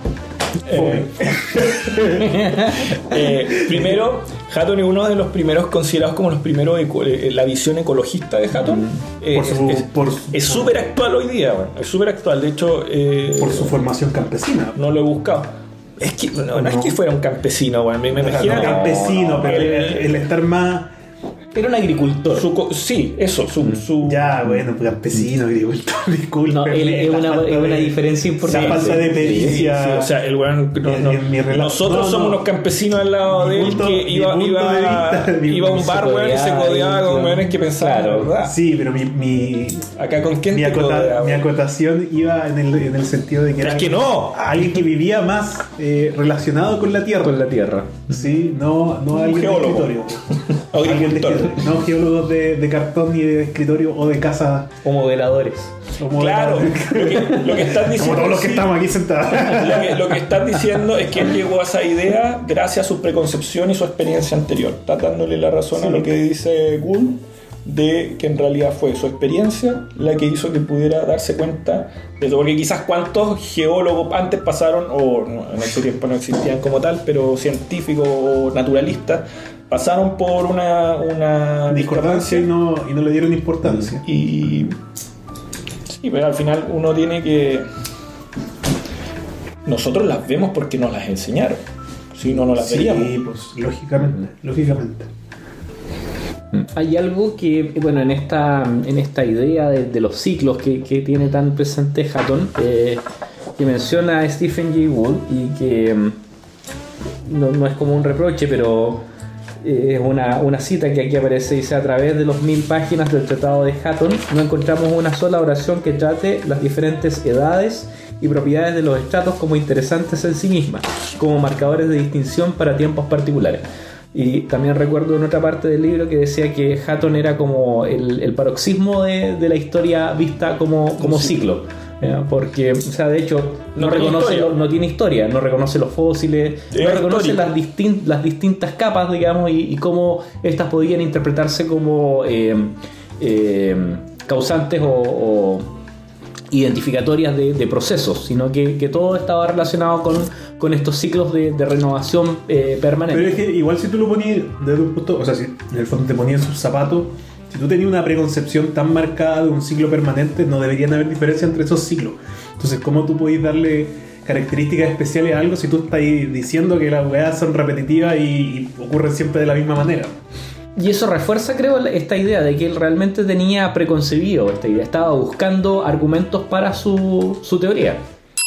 primero, Hutton es uno de los primeros considerados como los primeros la visión ecologista de Hutton. Es súper actual hoy día, bueno, es súper actual. De hecho, por su formación campesina. No lo he buscado. Es que no es que fuera un campesino, bueno, me imagino. No, campesino, pero el estar más. Era un agricultor. Ya, bueno, campesino, agricultor, disculpe. No, es una diferencia importante. Esa falta de pericia. Sí, o sea, el weón. Nosotros somos unos campesinos al lado de él que iba a un bar, weón, y se codeaba con weones que pensaban, claro, ¿verdad? Sí, pero acá con quién mi acotación iba en el sentido de que era alguien que vivía más relacionado con la tierra. Con la tierra. Sí, no alguien de escritorio. No geólogos de cartón ni de escritorio o de casa. O modeladores. Claro, lo que estás diciendo. Como todos los que estamos aquí sentados. Lo que estás diciendo es que él llegó a esa idea gracias a su preconcepción y su experiencia anterior. Está dándole la razón a lo que dice Gould, de que en realidad fue su experiencia la que hizo que pudiera darse cuenta de eso. Porque quizás cuántos geólogos antes pasaron, o en ese tiempo no existían como tal, pero científicos o naturalistas, pasaron por una discordancia y no le dieron importancia. Y sí, pero al final uno tiene que... Nosotros las vemos porque nos las enseñaron. Si no las veríamos. Sí, pues lógicamente. Hay algo que, bueno, en esta idea de los ciclos que tiene tan presente Hutton, que menciona a Stephen Jay Gould, y que no es como un reproche, pero es una cita que aquí aparece. Dice: a través de los 1000 páginas del tratado de Hutton no encontramos una sola oración que trate las diferentes edades y propiedades de los estratos como interesantes en sí mismas, como marcadores de distinción para tiempos particulares. Y también recuerdo en otra parte del libro que decía que Hutton era como el paroxismo de la historia vista como ciclo. Porque, o sea, de hecho no tiene historia, no reconoce los fósiles, no reconoce las distintas capas, digamos, y cómo estas podían interpretarse como causantes o identificatorias de procesos, sino que todo estaba relacionado con estos ciclos de renovación permanente. Pero es que igual si tú lo ponías desde un punto, o sea, si en el fondo te ponías sus zapatos, si tú tenías una preconcepción tan marcada de un ciclo permanente, no deberían haber diferencia entre esos ciclos. Entonces, ¿cómo tú podés darle características especiales a algo si tú estás diciendo que las weas son repetitivas y ocurren siempre de la misma manera? Y eso refuerza, creo, esta idea de que él realmente tenía preconcebido esta idea, estaba buscando argumentos para su teoría.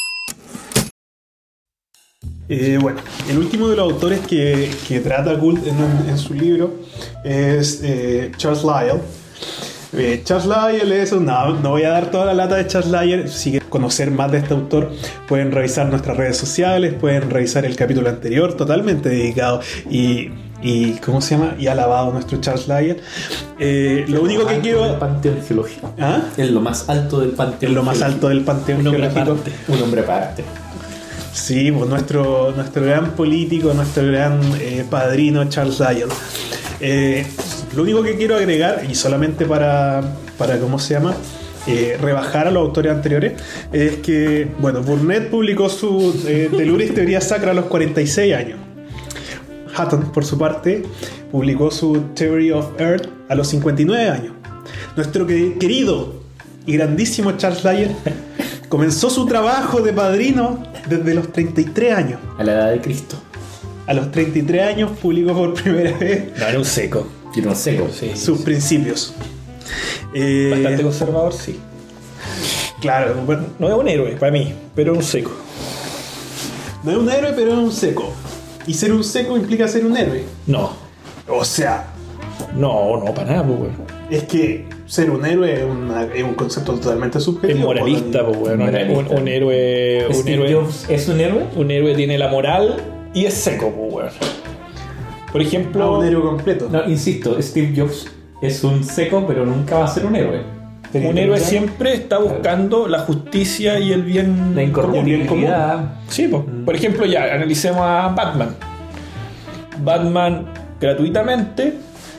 Bueno, el último de los autores que trata Gould en su libro es Charles Lyell. Charles Lyell es no voy a dar toda la lata de Charles Lyell. Si quieren conocer más de este autor, pueden revisar nuestras redes sociales, pueden revisar el capítulo anterior, totalmente dedicado y ¿cómo se llama? Y alabado a nuestro Charles Lyell. Lo único que quiero... El panteón geológico. ¿Ah? Es lo más alto del panteón. Es lo más alto del panteón geológico. Un hombre aparte. Sí, pues nuestro gran político, nuestro gran padrino Charles Lyell. Lo único que quiero agregar, y solamente para ¿cómo se llama? Rebajar a los autores anteriores, es que, bueno, Burnett publicó su Telluris Teoría Sacra a los 46 años. Hutton, por su parte, publicó su Theory of Earth a los 59 años. Nuestro querido y grandísimo Charles Lyell comenzó su trabajo de padrino desde los 33 años. A la edad de Cristo. A los 33 años publicó por primera vez No, era un seco. Tiene un seco. Sí. sus principios. Bastante conservador, sí. Claro, bueno, No es un héroe para mí, pero un seco. no es un héroe, pero es un seco. Y ser un seco implica ser un héroe. No, O sea, no, para nada, pues, weón. es que ser un héroe es un concepto totalmente Es subjetivo. moralista, pues, weón. Moralista. Un héroe. Steve Jobs es un héroe. Un héroe tiene la moral y es seco, pues, weón. Por ejemplo. Un héroe completo. No, insisto, Steve Jobs es un seco, pero nunca va a ser un héroe. Un héroe siempre está buscando la justicia y el bien La común. incorruptibilidad. Sí, pues. Por ejemplo, ya analicemos a Batman. Batman gratuitamente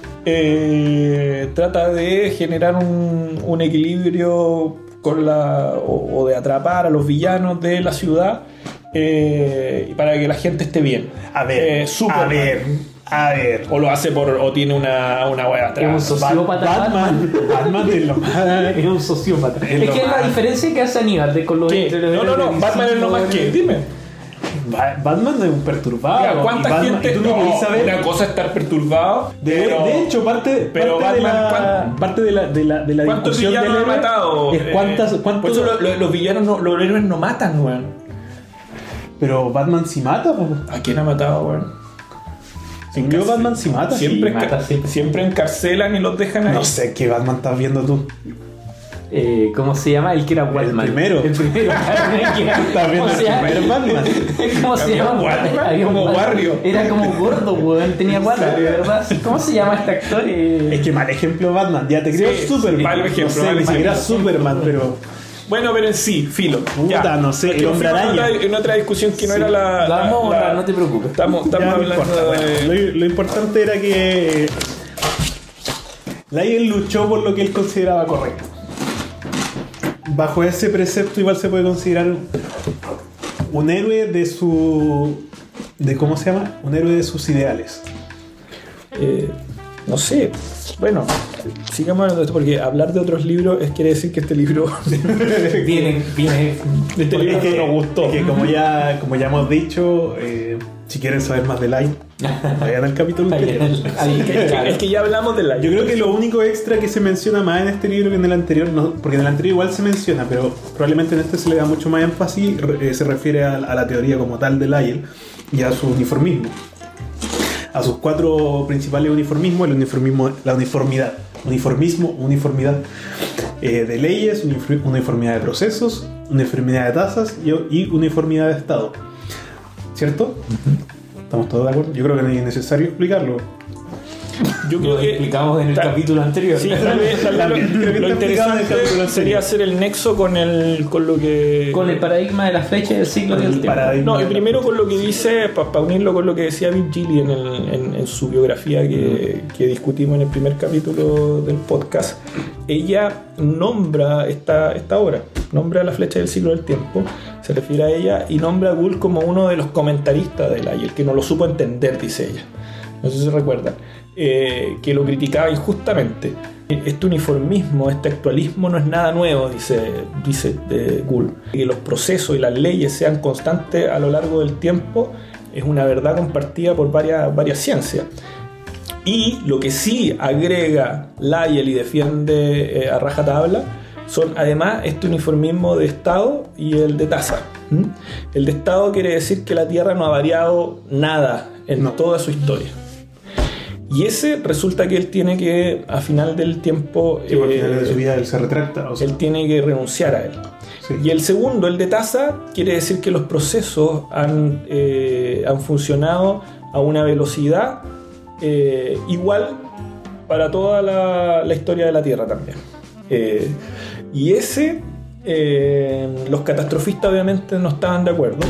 trata de generar un equilibrio con o de atrapar a los villanos de la ciudad para que la gente esté bien. A ver, Superman. a ver. O lo hace o tiene una hueá Es un atrás. sociópata. Batman es lo más... Es un sociópata. Es Es lo que es la más. diferencia que hace Aníbal con los. ¿Qué? No, Batman es lo más que. Dime. Batman es un perturbado. Mira, Y ¿cuánta Batman- gente y tú no podés saber. Una cosa es estar perturbado. De hecho, parte de la ¿Cuántos discusión villanos del han héroe matado? es cuántos... Por eso los villanos, los héroes no matan, weón. Pero Batman sí mata, po. ¿A quién ha matado, weón? Según yo, Batman sí mata. Siempre, Sí, mata, sí. siempre encarcelan y los dejan ahí. No sé qué Batman estás viendo tú. ¿Cómo se llama? El que era Batman. primero. El primero. Estás viendo ¿Cómo el se llama? primer Batman. ¿Cómo se Había llama? un Batman, Había un como Batman. Barrio. Era como gordo, weón. Tenía guardia, de verdad. ¿Cómo se llama este actor? Es que mal ejemplo Batman. Ya te creo Sí, Superman. mal ejemplo, No sé, mal ni siquiera ejemplo. Superman, pero... Bueno, pero en sí, filo. Puta, Ya. no sé, Es que el nos Hombre fuimos Araña. en otra discusión que no Sí. era la. La vamos a borrar, no te preocupes. Estamos Ya no hablando importa. Bueno, de. lo importante era que Lyell luchó por lo que él consideraba correcto. Bajo ese precepto igual se puede considerar un héroe de ¿cómo se llama? Un héroe de sus ideales. No sé. Bueno, sigamos hablando de esto porque hablar de otros libros quiere decir que este libro. Viene. Este libro Es que, no nos gustó. es que como ya hemos dicho, si quieren saber más de Lyell, vayan al capítulo anterior. Es que ya hablamos de la. Yo creo que lo único extra que se menciona más en este libro que en el anterior, porque en el anterior igual se menciona, pero probablemente en este se le da mucho más énfasis, se refiere a la teoría como tal de Lyell y a su uniformismo. A sus 4 principales uniformismos: la uniformidad, uniformidad de leyes, uniformidad de procesos, uniformidad de tasas y uniformidad de Estado. ¿Cierto? ¿Estamos todos de acuerdo? Yo creo que no es necesario explicarlo. Yo creo Lo que. explicamos en el capítulo anterior. Sí, tal vez También creo que lo está explicado en el capítulo interesante anterior. sería hacer el nexo con lo que. Con el paradigma de la flecha del ciclo Con del el tiempo. paradigma. No, y primero con lo que dice, para unirlo con lo que decía Bill Gilly en su biografía que discutimos en el primer capítulo del podcast. Ella nombra esta obra, nombra La flecha del ciclo del tiempo, se refiere a ella y nombra a Gould como uno de los comentaristas de Lyell, que no lo supo entender, dice ella. No sé si se recuerdan, que lo criticaba injustamente. Este uniformismo, este actualismo no es nada nuevo, dice Gould. Que los procesos y las leyes sean constantes a lo largo del tiempo es una verdad compartida por varias ciencias. Y lo que sí agrega Lyell y defiende a rajatabla son además este uniformismo de estado y el de tasa. El de estado quiere decir que la Tierra no ha variado nada en toda su historia. Y ese resulta que él tiene que, a final del tiempo, al final de su vida él se retracta. Él tiene que renunciar a él. Sí. Y el segundo, el de tasa, quiere decir que los procesos han funcionado a una velocidad igual para toda la historia de la Tierra también. Y ese, los catastrofistas obviamente no estaban de acuerdo.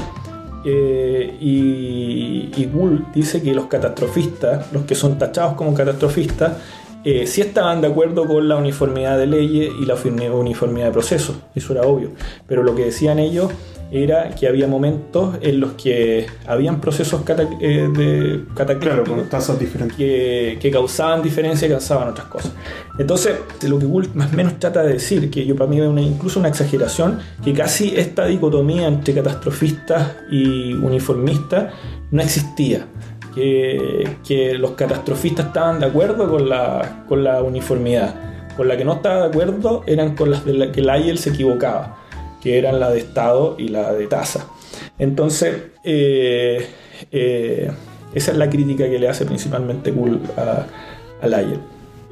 Y Gould dice que los catastrofistas, los que son tachados como catastrofistas, sí estaban de acuerdo con la uniformidad de leyes y la uniformidad de procesos, eso era obvio, pero lo que decían ellos era que había momentos en los que habían procesos cataclísmicos, con tasas diferentes que causaban diferencia y causaban otras cosas. Entonces, lo que Gould más o menos trata de decir, que yo para mí veo incluso una exageración, que casi esta dicotomía entre catastrofistas y uniformistas no existía. Que los catastrofistas estaban de acuerdo con la uniformidad. Con la que no estaba de acuerdo eran con las de la que Lyell se equivocaba, que eran la de estado y la de tasa. Entonces, esa es la crítica que le hace principalmente Gould a Lyell.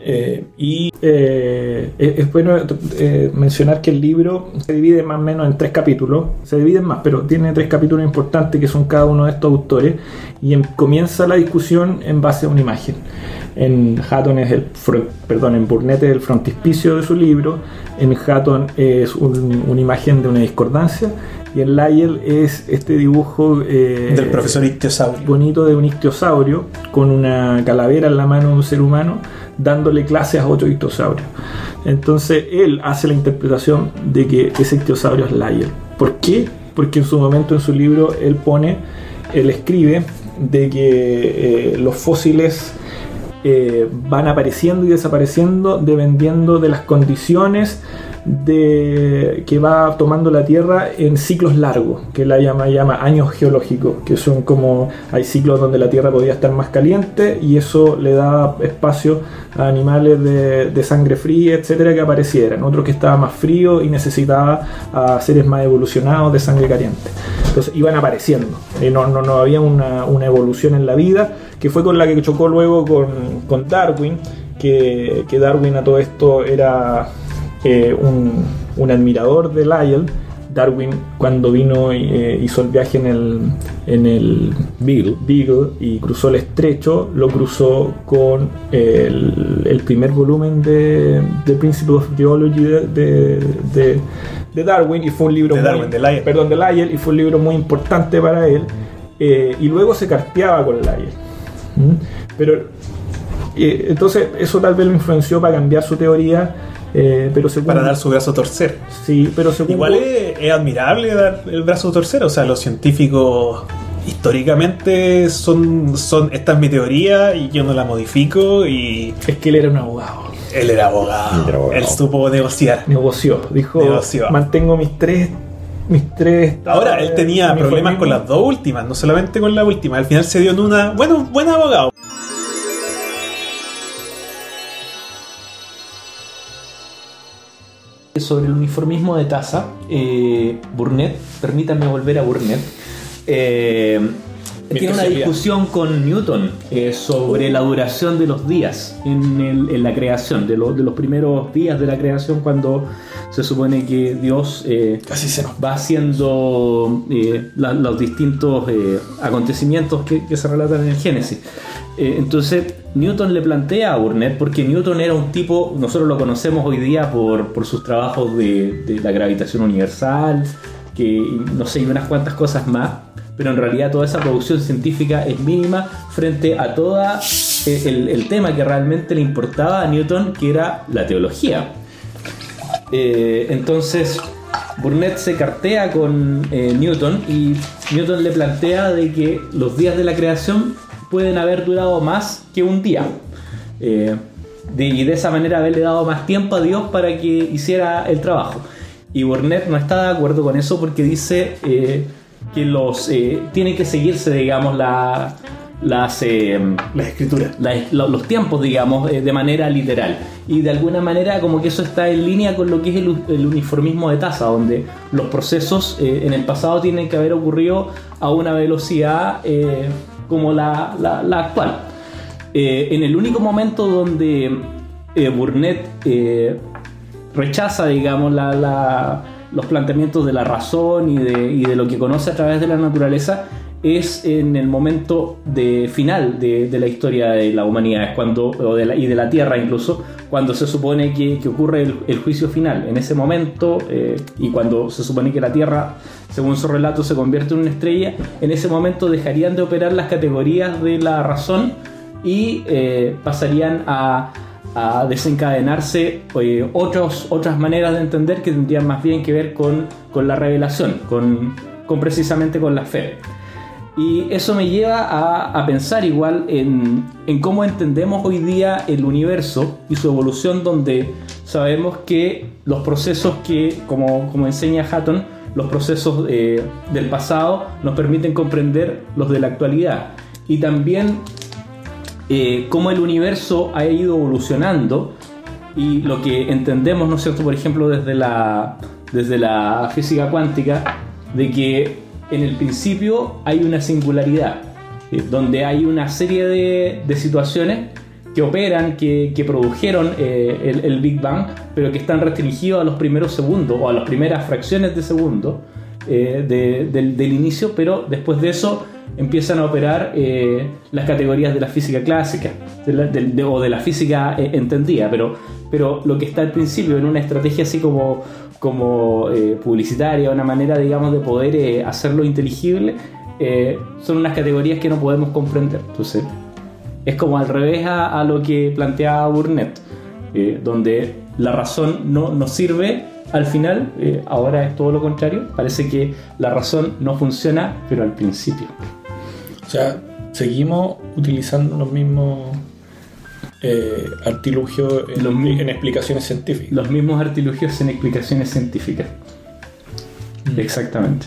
Es bueno mencionar que el libro se divide más o menos en 3 capítulos. Se dividen más, pero tiene 3 capítulos importantes que son cada uno de estos autores. Y comienza la discusión en base a una imagen. En Hatton en Burnett es el frontispicio de su libro. En Hatton es una imagen de una discordancia. Y en Lyell es este dibujo del profesor ictiosaurio, bonito, de un ictiosaurio con una calavera en la mano de un ser humano dándole clases a otro ictiosaurio. Entonces él hace la interpretación de que ese ictiosaurio es Lyell. ¿Por qué? Porque en su momento en su libro él escribe de que los fósiles van apareciendo y desapareciendo dependiendo de las condiciones que va tomando la Tierra en ciclos largos, que la llama años geológicos, que son como hay ciclos donde la Tierra podía estar más caliente y eso le da espacio a animales de sangre fría, etcétera, que aparecieran, otros que estaba más frío y necesitaba a seres más evolucionados de sangre caliente. Entonces iban apareciendo, no había una evolución en la vida, que fue con la que chocó luego con Darwin, que Darwin a todo esto era un admirador de Lyell. Darwin, cuando vino hizo el viaje en el Beagle y cruzó el estrecho, lo cruzó con el primer volumen de Principles of Geology de Darwin, y fue un libro de Lyell, y fue un libro muy importante para él, y luego se carteaba con Lyell. Pero entonces eso tal vez lo influenció para cambiar su teoría. Pero para dar su brazo a torcer. Sí, pero igual es admirable dar el brazo a torcer. O sea, los científicos históricamente son esta es mi teoría y yo no la modifico. Y es que él era un abogado. Él era abogado. Él supo negociar. Dijo, mantengo mis tres. Ahora, él tenía problemas con las 2 últimas, no solamente con la última. Al final se dio en una. Bueno, buen abogado. Sobre el uniformismo de tasa, Burnett, permítanme volver a Burnett, tiene una discusión con Newton sobre la duración de los días en la creación, de los primeros días de la creación, cuando se supone que Dios va haciendo los distintos acontecimientos que se relatan en el Génesis. Entonces Newton le plantea a Burnett, porque Newton era un tipo, nosotros lo conocemos hoy día por sus trabajos de la gravitación universal, que no sé, y unas cuantas cosas más, pero en realidad toda esa producción científica es mínima frente a todo el tema que realmente le importaba a Newton, que era la teología. Entonces Burnett se cartea con Newton, y Newton le plantea de que los días de la creación pueden haber durado más que un día, y de esa manera haberle dado más tiempo a Dios para que hiciera el trabajo. Y Burnett no está de acuerdo con eso, porque dice que tiene que seguirse, digamos, las escrituras, los tiempos, digamos, de manera literal. Y de alguna manera como que eso está en línea con lo que es el uniformismo de tasa, donde los procesos en el pasado tienen que haber ocurrido a una velocidad como la actual. En el único momento donde Burnett rechaza, digamos, los planteamientos de la razón y de lo que conoce a través de la naturaleza, es en el momento final de la historia de la humanidad, y de la Tierra incluso, cuando se supone que ocurre el juicio final. En ese momento, y cuando se supone que la Tierra, según su relato, se convierte en una estrella, en ese momento dejarían de operar las categorías de la razón y pasarían a desencadenarse otras maneras de entender que tendrían más bien que ver con la revelación, con precisamente con la fe. Y eso me lleva a pensar igual en cómo entendemos hoy día el universo y su evolución, donde sabemos que los procesos que, como enseña Hatton, los procesos del pasado nos permiten comprender los de la actualidad. Y también cómo el universo ha ido evolucionando y lo que entendemos, ¿no es cierto?, por ejemplo, desde la física cuántica, de que en el principio hay una singularidad, donde hay una serie de situaciones que operan, que produjeron el Big Bang, pero que están restringidos a los primeros segundos o a las primeras fracciones de segundo del inicio, pero después de eso empiezan a operar las categorías de la física clásica o de la física entendida, pero lo que está al principio en una estrategia así como publicitaria, una manera, digamos, de poder hacerlo inteligible, son unas categorías que no podemos comprender. Entonces es como al revés a lo que planteaba Burnett, donde la razón no nos sirve al final. Ahora es todo lo contrario, parece que la razón no funciona, pero al principio. O sea, seguimos utilizando los mismos artilugios en explicaciones científicas. Los mismos artilugios en explicaciones científicas. Exactamente.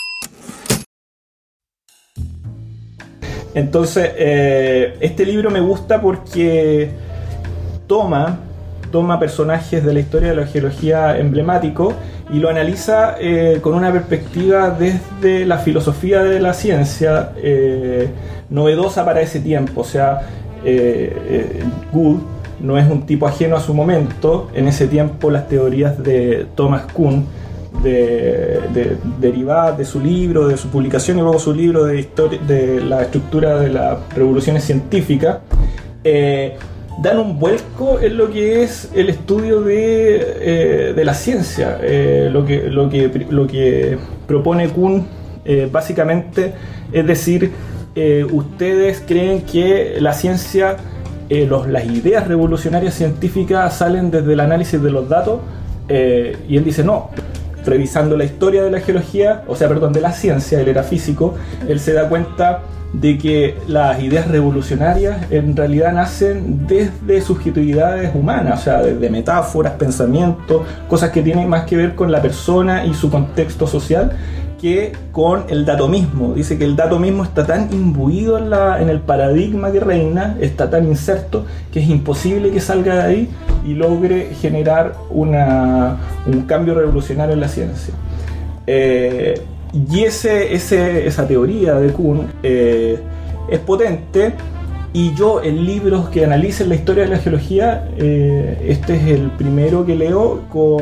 Entonces, este libro me gusta porque toma personajes de la historia de la geología emblemáticos y lo analiza con una perspectiva desde la filosofía de la ciencia novedosa para ese tiempo. O sea, Good no es un tipo ajeno a su momento. En ese tiempo las teorías de Thomas Kuhn, derivadas de su libro, de su publicación y luego su libro de historia de la estructura de las revoluciones científicas, dan un vuelco en lo que es el estudio de la ciencia. Lo que propone Kuhn básicamente es decir, ustedes creen que la ciencia, las ideas revolucionarias científicas salen desde el análisis de los datos, y él dice no. Revisando la historia de la geología, de la ciencia, él era físico, él se da cuenta de que las ideas revolucionarias en realidad nacen desde subjetividades humanas, o sea, desde metáforas, pensamientos, cosas que tienen más que ver con la persona y su contexto social que con el dato mismo. Dice que el dato mismo está tan imbuido en el paradigma que reina, está tan inserto, que es imposible que salga de ahí y logre generar un cambio revolucionario en la ciencia. Y esa teoría de Kuhn es potente, y yo en libros que analicen la historia de la geología, este es el primero que leo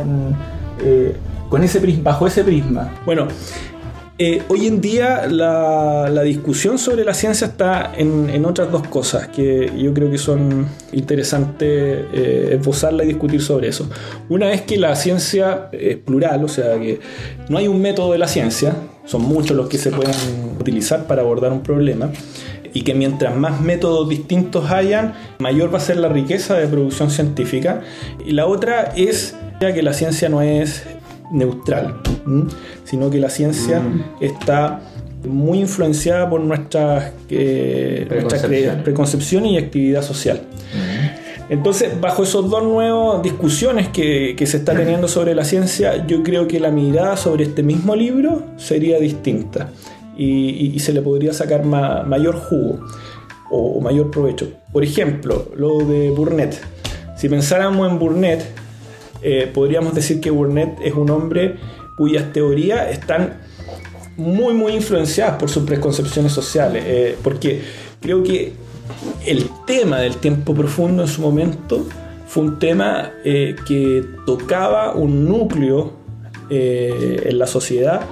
bajo ese prisma. Bueno, hoy en día la discusión sobre la ciencia está en otras dos cosas que yo creo que son interesantes esbozarla y discutir sobre eso. Una es que la ciencia es plural, o sea que no hay un método de la ciencia, son muchos los que se pueden utilizar para abordar un problema, y que mientras más métodos distintos hayan, mayor va a ser la riqueza de producción científica. Y la otra es que la ciencia no es neutral, sino que la ciencia está muy influenciada por nuestras preconcepciones y actividad social. Entonces, bajo esos dos nuevas discusiones que se está teniendo sobre la ciencia, yo creo que la mirada sobre este mismo libro sería distinta y se le podría sacar mayor jugo. o mayor provecho. Por ejemplo, lo de Burnett. Si pensáramos en Burnett, podríamos decir que Burnett es un hombre cuyas teorías están muy muy influenciadas por sus preconcepciones sociales, porque creo que el tema del tiempo profundo en su momento fue un tema que tocaba un núcleo en la sociedad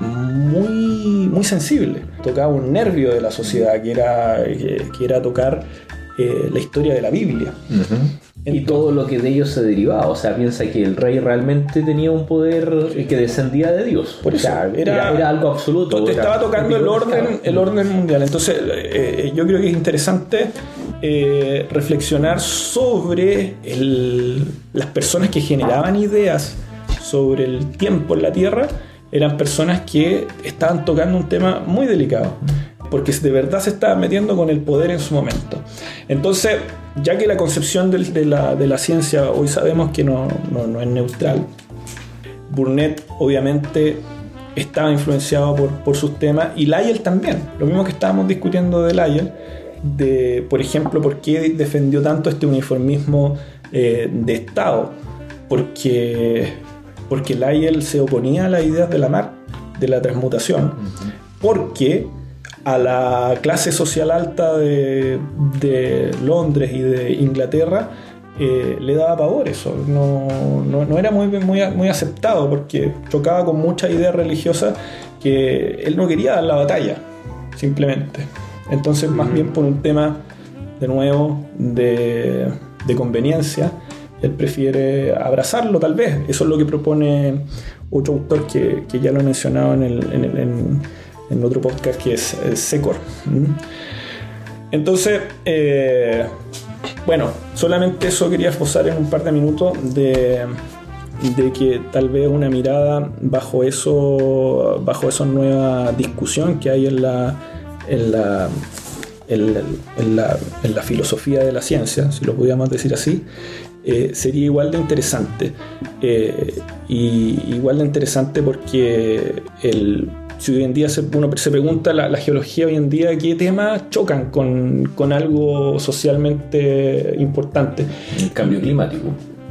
muy, muy sensible, tocaba un nervio de la sociedad que era tocar la historia de la Biblia. Y todo lo que de ellos se derivaba. O sea, piensa que el rey realmente tenía un poder que descendía de Dios. Por eso, o sea, era algo absoluto. Te estaba tocando el orden mundial. Entonces, yo creo que es interesante reflexionar sobre las personas que generaban ideas sobre el tiempo en la Tierra. Eran personas que estaban tocando un tema muy delicado, porque de verdad se estaban metiendo con el poder en su momento. Entonces, ya que la concepción de la ciencia hoy sabemos que no es neutral, Burnett obviamente estaba influenciado por sus temas, y Lyell también. Lo mismo que estábamos discutiendo de Lyell, por ejemplo, por qué defendió tanto este uniformismo de Estado. Porque Lyell se oponía a las ideas de Lamarck, de la transmutación, porque a la clase social alta de Londres y de Inglaterra le daba pavor eso. No era muy aceptado, porque chocaba con muchas ideas religiosas que él no quería dar la batalla, simplemente. Entonces, más bien por un tema, de nuevo, de conveniencia, él prefiere abrazarlo, tal vez. Eso es lo que propone otro autor que ya lo he mencionado en otro podcast, que es Secor. Entonces, bueno, solamente eso quería esbozar en un par de minutos de que tal vez una mirada bajo esa nueva discusión que hay en la filosofía de la ciencia, si lo pudiéramos decir así, sería igual de interesante. Y igual de interesante porque si hoy en día uno se pregunta la geología hoy en día, ¿qué temas chocan con algo socialmente importante? El cambio climático.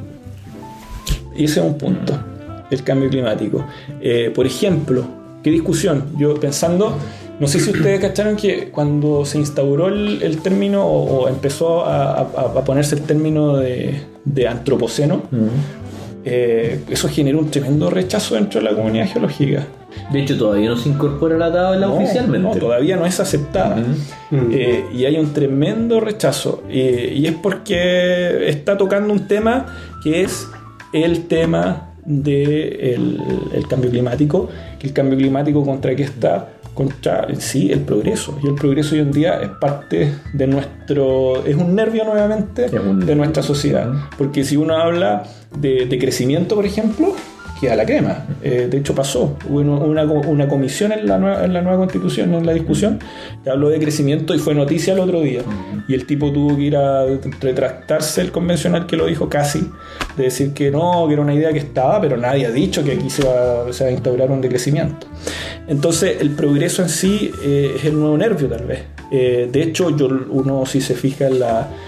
Y ese es un punto, el cambio climático. Por ejemplo, ¿qué discusión? Yo pensando, no sé si ustedes cacharon que cuando se instauró el término o empezó a ponerse el término de antropoceno, eso generó un tremendo rechazo dentro de la comunidad geológica. De hecho, todavía no se incorpora a la tabla oficialmente. No, todavía no es aceptada. Y hay un tremendo rechazo. Y es porque está tocando un tema que es el tema del cambio climático. El cambio climático, ¿contra qué está? Contra sí, el progreso. Y el progreso hoy en día es parte de es un nervio nuevamente de nuestra sociedad. Porque si uno habla de crecimiento, por ejemplo, queda la crema. De hecho pasó. Hubo una comisión en la nueva constitución, en la discusión, que habló de crecimiento y fue noticia el otro día. Y el tipo tuvo que ir a retractarse, el convencional que lo dijo casi, de decir que no, que era una idea que estaba, pero nadie ha dicho que aquí se va a instaurar un decrecimiento. Entonces el progreso en sí es el nuevo nervio, tal vez. De hecho, uno si se fija en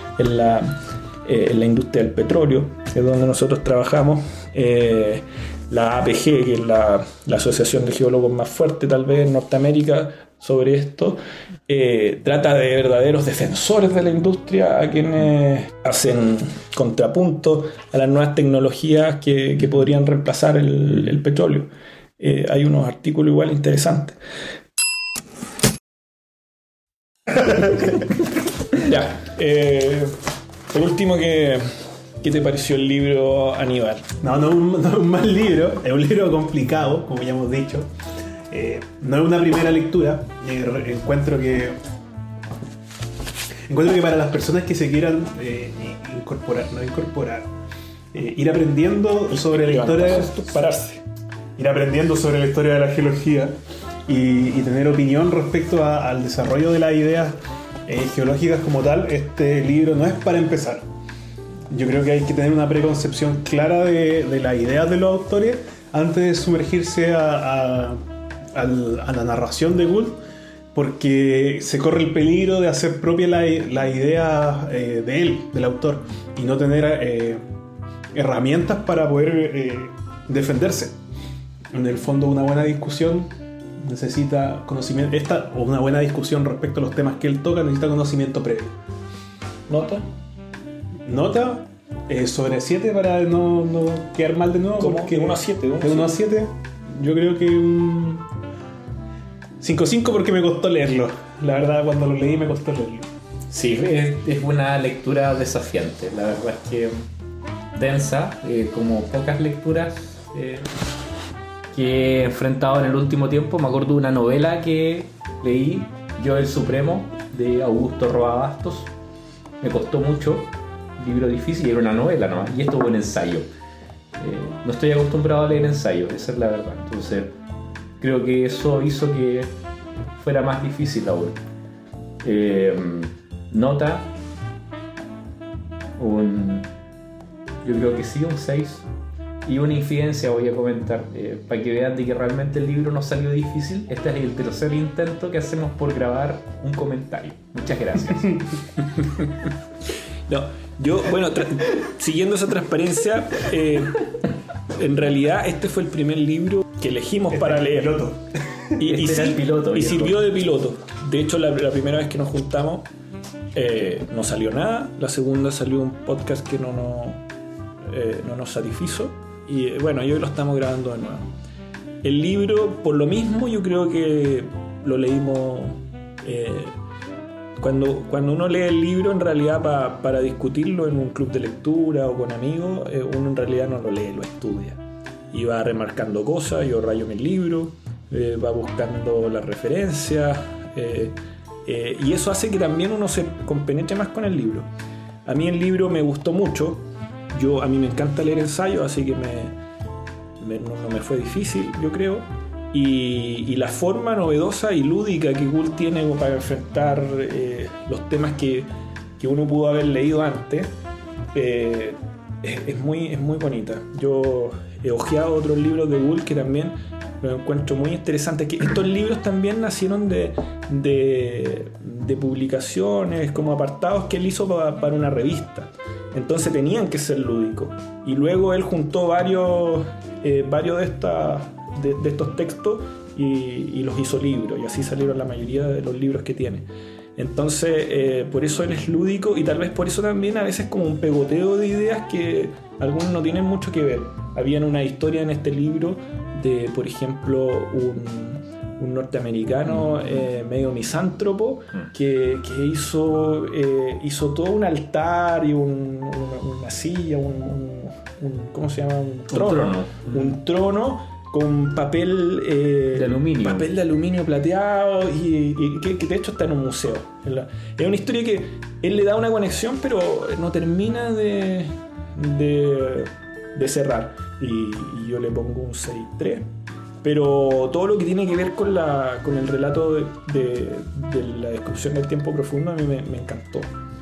la industria del petróleo, que es donde nosotros trabajamos, la APG, que es la asociación de geólogos más fuerte tal vez en Norteamérica sobre esto, trata de verdaderos defensores de la industria, a quienes hacen contrapunto a las nuevas tecnologías que podrían reemplazar el petróleo. Hay unos artículos igual interesantes. Ya, por último, ¿qué te pareció el libro, Aníbal? No es un mal libro, es un libro complicado, como ya hemos dicho. No es una primera lectura. Encuentro que para las personas que se quieran ir aprendiendo sobre la historia, ir aprendiendo sobre la historia de la geología y tener opinión respecto al desarrollo de las ideas geológicas como tal, este libro no es para empezar. Yo creo que hay que tener una preconcepción clara de las ideas de los autores antes de sumergirse a la narración de Gould porque se corre el peligro de hacer propia la idea de él, del autor, y no tener herramientas para poder defenderse. En el fondo, una buena discusión necesita conocimiento, o una buena discusión respecto a los temas que él toca necesita conocimiento previo. ¿Nota? Sobre 7 para no quedar mal de nuevo. Como que 1 a 7. De 1 a 7, yo creo que un 5-5 porque me costó leerlo. La verdad, cuando lo leí me costó leerlo. Sí, es una lectura desafiante. La verdad es que densa, como pocas lecturas que he enfrentado en el último tiempo. Me acuerdo de una novela que leí, Yo el Supremo, de Augusto Roa Bastos. Me costó mucho, libro difícil, era una novela nomás, y esto fue un ensayo. No estoy acostumbrado a leer ensayos, esa es la verdad. Entonces, creo que eso hizo que fuera más difícil aún. Nota, yo creo que sí, un 6. Y una infidencia voy a comentar, para que vean de que realmente el libro no salió difícil. Este es el tercer intento que hacemos por grabar un comentario. Muchas gracias. No, yo, bueno, siguiendo esa transparencia, en realidad este fue el primer libro que elegimos para leer. Piloto. Y Era el piloto. Y sirvió de piloto. De hecho, la primera vez que nos juntamos no salió nada. La segunda salió un podcast que no nos satisfizo. Y bueno, y hoy lo estamos grabando de nuevo. El libro, por lo mismo, yo creo que lo leímos... Cuando uno lee el libro, en realidad para discutirlo en un club de lectura o con amigos, uno en realidad no lo lee, lo estudia. Y va remarcando cosas, yo rayo en el libro, va buscando las referencias, y eso hace que también uno se compenetre más con el libro. A mí el libro me gustó mucho. A mí me encanta leer ensayos, así que no me fue difícil, yo creo. Y la forma novedosa y lúdica que Gould tiene para enfrentar los temas que uno pudo haber leído antes es muy bonita. Yo he hojeado otros libros de Gould que también los encuentro muy interesantes. Que estos libros también nacieron de publicaciones, como apartados que él hizo para una revista. Entonces tenían que ser lúdicos. Y luego él juntó varios de estos textos y los hizo libros, y así salieron la mayoría de los libros que tiene. Entonces por eso él es lúdico, y tal vez por eso también a veces como un pegoteo de ideas que algunos no tienen mucho que ver. Había una historia en este libro de, por ejemplo, un norteamericano medio misántropo que hizo todo un altar y una silla, ¿cómo se llama? Un trono con papel de aluminio plateado y que de hecho está en un museo. Es una historia que él le da una conexión, pero no termina de cerrar, y yo le pongo un 6-3. Pero todo lo que tiene que ver con el relato de la descripción del tiempo profundo a mí me encantó.